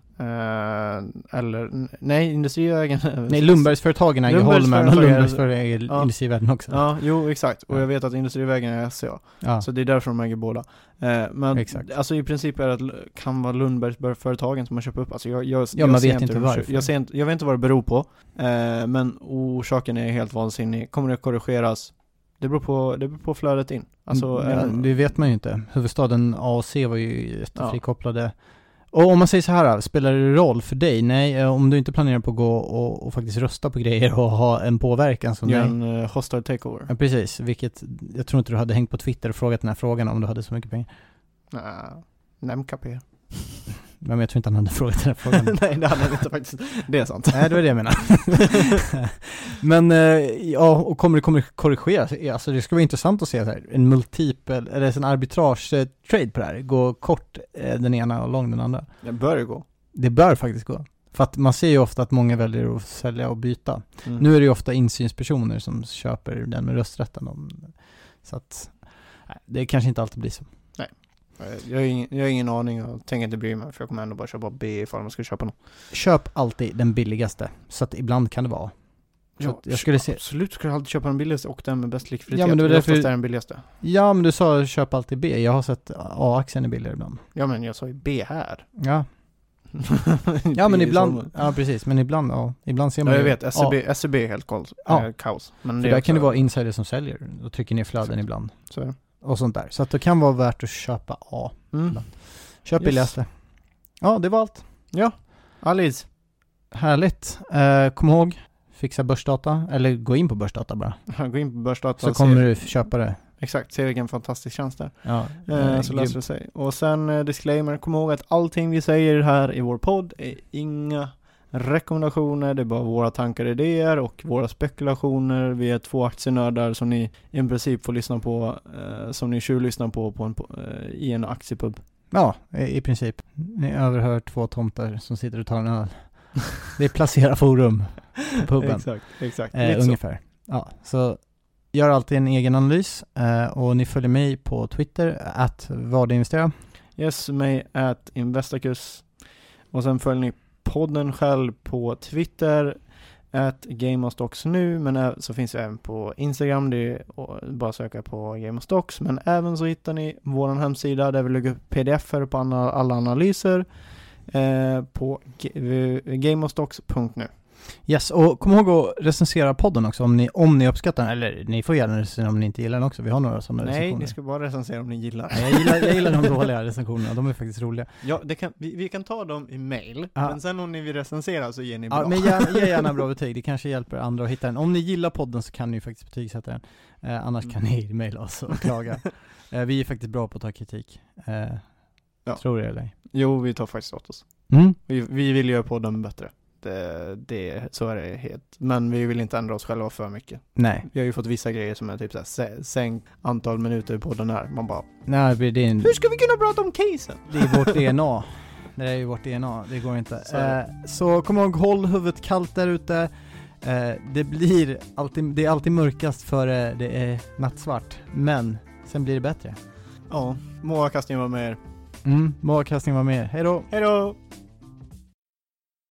Eller nej, Industrivägen. Nej, Lundbergsföretagen äger Holmen och Lundbergsföretagen äger Industrivärden också. Ja, jo, exakt. Och jag vet att Industrivägen är SCA. Ja. Så det är därför de äger båda. Men exakt. Alltså i princip är det att kan vara Lundbergsföretagen som man köper upp. Alltså man vet inte varför. Jag vet inte vad det beror på. Men orsaken är helt vansinnig. Kommer det korrigeras? Det beror på flödet in. Alltså, det vet man ju inte. Huvudstaden A och C var ju jättefrikopplade. Och om man säger så här, spelar det roll för dig? Nej, om du inte planerar på att gå och faktiskt rösta på grejer och ha en påverkan som en hostile takeover. Ja, precis. Vilket, jag tror inte du hade hängt på Twitter och frågat den här frågan om du hade så mycket pengar. Nämkapé. Men jag tror inte han hade frågat den här frågan. Nej, det hade han inte faktiskt. Det är sant. Nej, det var det jag menar. Men och kommer det korrigeras? Alltså det ska vara intressant att se så här, en multipel eller en arbitrage-trade på det här. Gå kort den ena och lång den andra. Det bör ju gå. Det bör faktiskt gå. För att man ser ju ofta att många väljer att sälja och byta. Nu är det ju ofta insynspersoner som köper den med rösträtten. Så att det kanske inte alltid blir så. Nej. Jag har ingen aning och tänker inte bry mig för jag kommer ändå bara köpa B ifall man ska köpa något. Köp alltid den billigaste. Så att ibland kan det vara. Ja, jag skulle absolut skulle alltid köpa den billigaste och den med bäst likviditet. Ja, men det är därför är den billigaste. Ja, men du sa köp alltid B. Jag har sett A-aktien är billigare ibland. Ja, men jag sa ju B här. Ja. Ja, men ibland ja, precis, men ibland ser man jag vet, SEB är helt kaos. Men det där kan det vara insider som säljer och trycker ner flöden ibland. Så. Och sånt där. Så att det kan vara värt att köpa A. Köp billigaste. Ja, det var allt. Ja, Alice. Härligt. Kom ihåg, fixa börsdata. Eller gå in på börsdata bara. Gå in på börsdata. Så kommer du köpa det. Exakt, se vilken fantastisk tjänst där. Ja, så läser det sig. Och sen disclaimer, kom ihåg att allting vi säger här i vår podd är inga rekommendationer, det är bara våra tankar och idéer och våra spekulationer. Vi är 2 aktienördar som ni i princip får lyssna på, som ni tjuvlyssnar på i en aktiepub. Ja, i princip. Ni överhör 2 tomtar som sitter och tar en öl. Det är placera forum på puben. Exakt. Ungefär. Ja, så gör alltid en egen analys och ni följer mig på Twitter @vadinvestera. Yes, mig @investacus. Och sen följer ni podden själv på Twitter @GameOfStocks nu, men så finns det även på Instagram, det är bara att söka på Game of Stocks, men även så hittar ni vår hemsida där vi lägger upp pdf-er på alla analyser på gameofstocks.nu. Yes, och kom ihåg att recensera podden också om ni uppskattar den, eller ni får gärna recensera om ni inte gillar den också. Vi har några sådana recensioner. Nej, ni ska bara recensera om ni gillar. Jag gillar de dåliga recensionerna, de är faktiskt roliga. Ja, vi kan ta dem i mail, men sen om ni vill recensera så ger ni bra. Ja, men ge gärna bra betyg, det kanske hjälper andra att hitta den. Om ni gillar podden så kan ni ju faktiskt betygsätta den. Annars kan ni mejla oss och klaga. Vi är faktiskt bra på att ta kritik. Tror det eller ej? Jo, vi tar faktiskt åt oss. Vi vill göra podden bättre. Så är det helt. Men vi vill inte ändra oss själva för mycket. Nej. Vi har ju fått vissa grejer som är typ såhär, sänk antal minuter på den här. Man bara, nej, hur ska vi kunna prata om casen? Det är vårt DNA. Det är ju vårt DNA, det går inte. Så kom ihåg, håll huvudet kallt där ute. Det är alltid mörkast före det är nattsvart. Men sen blir det bättre. Ja, målkastning var med er. Målkastning var med er. Hej då! Hej då!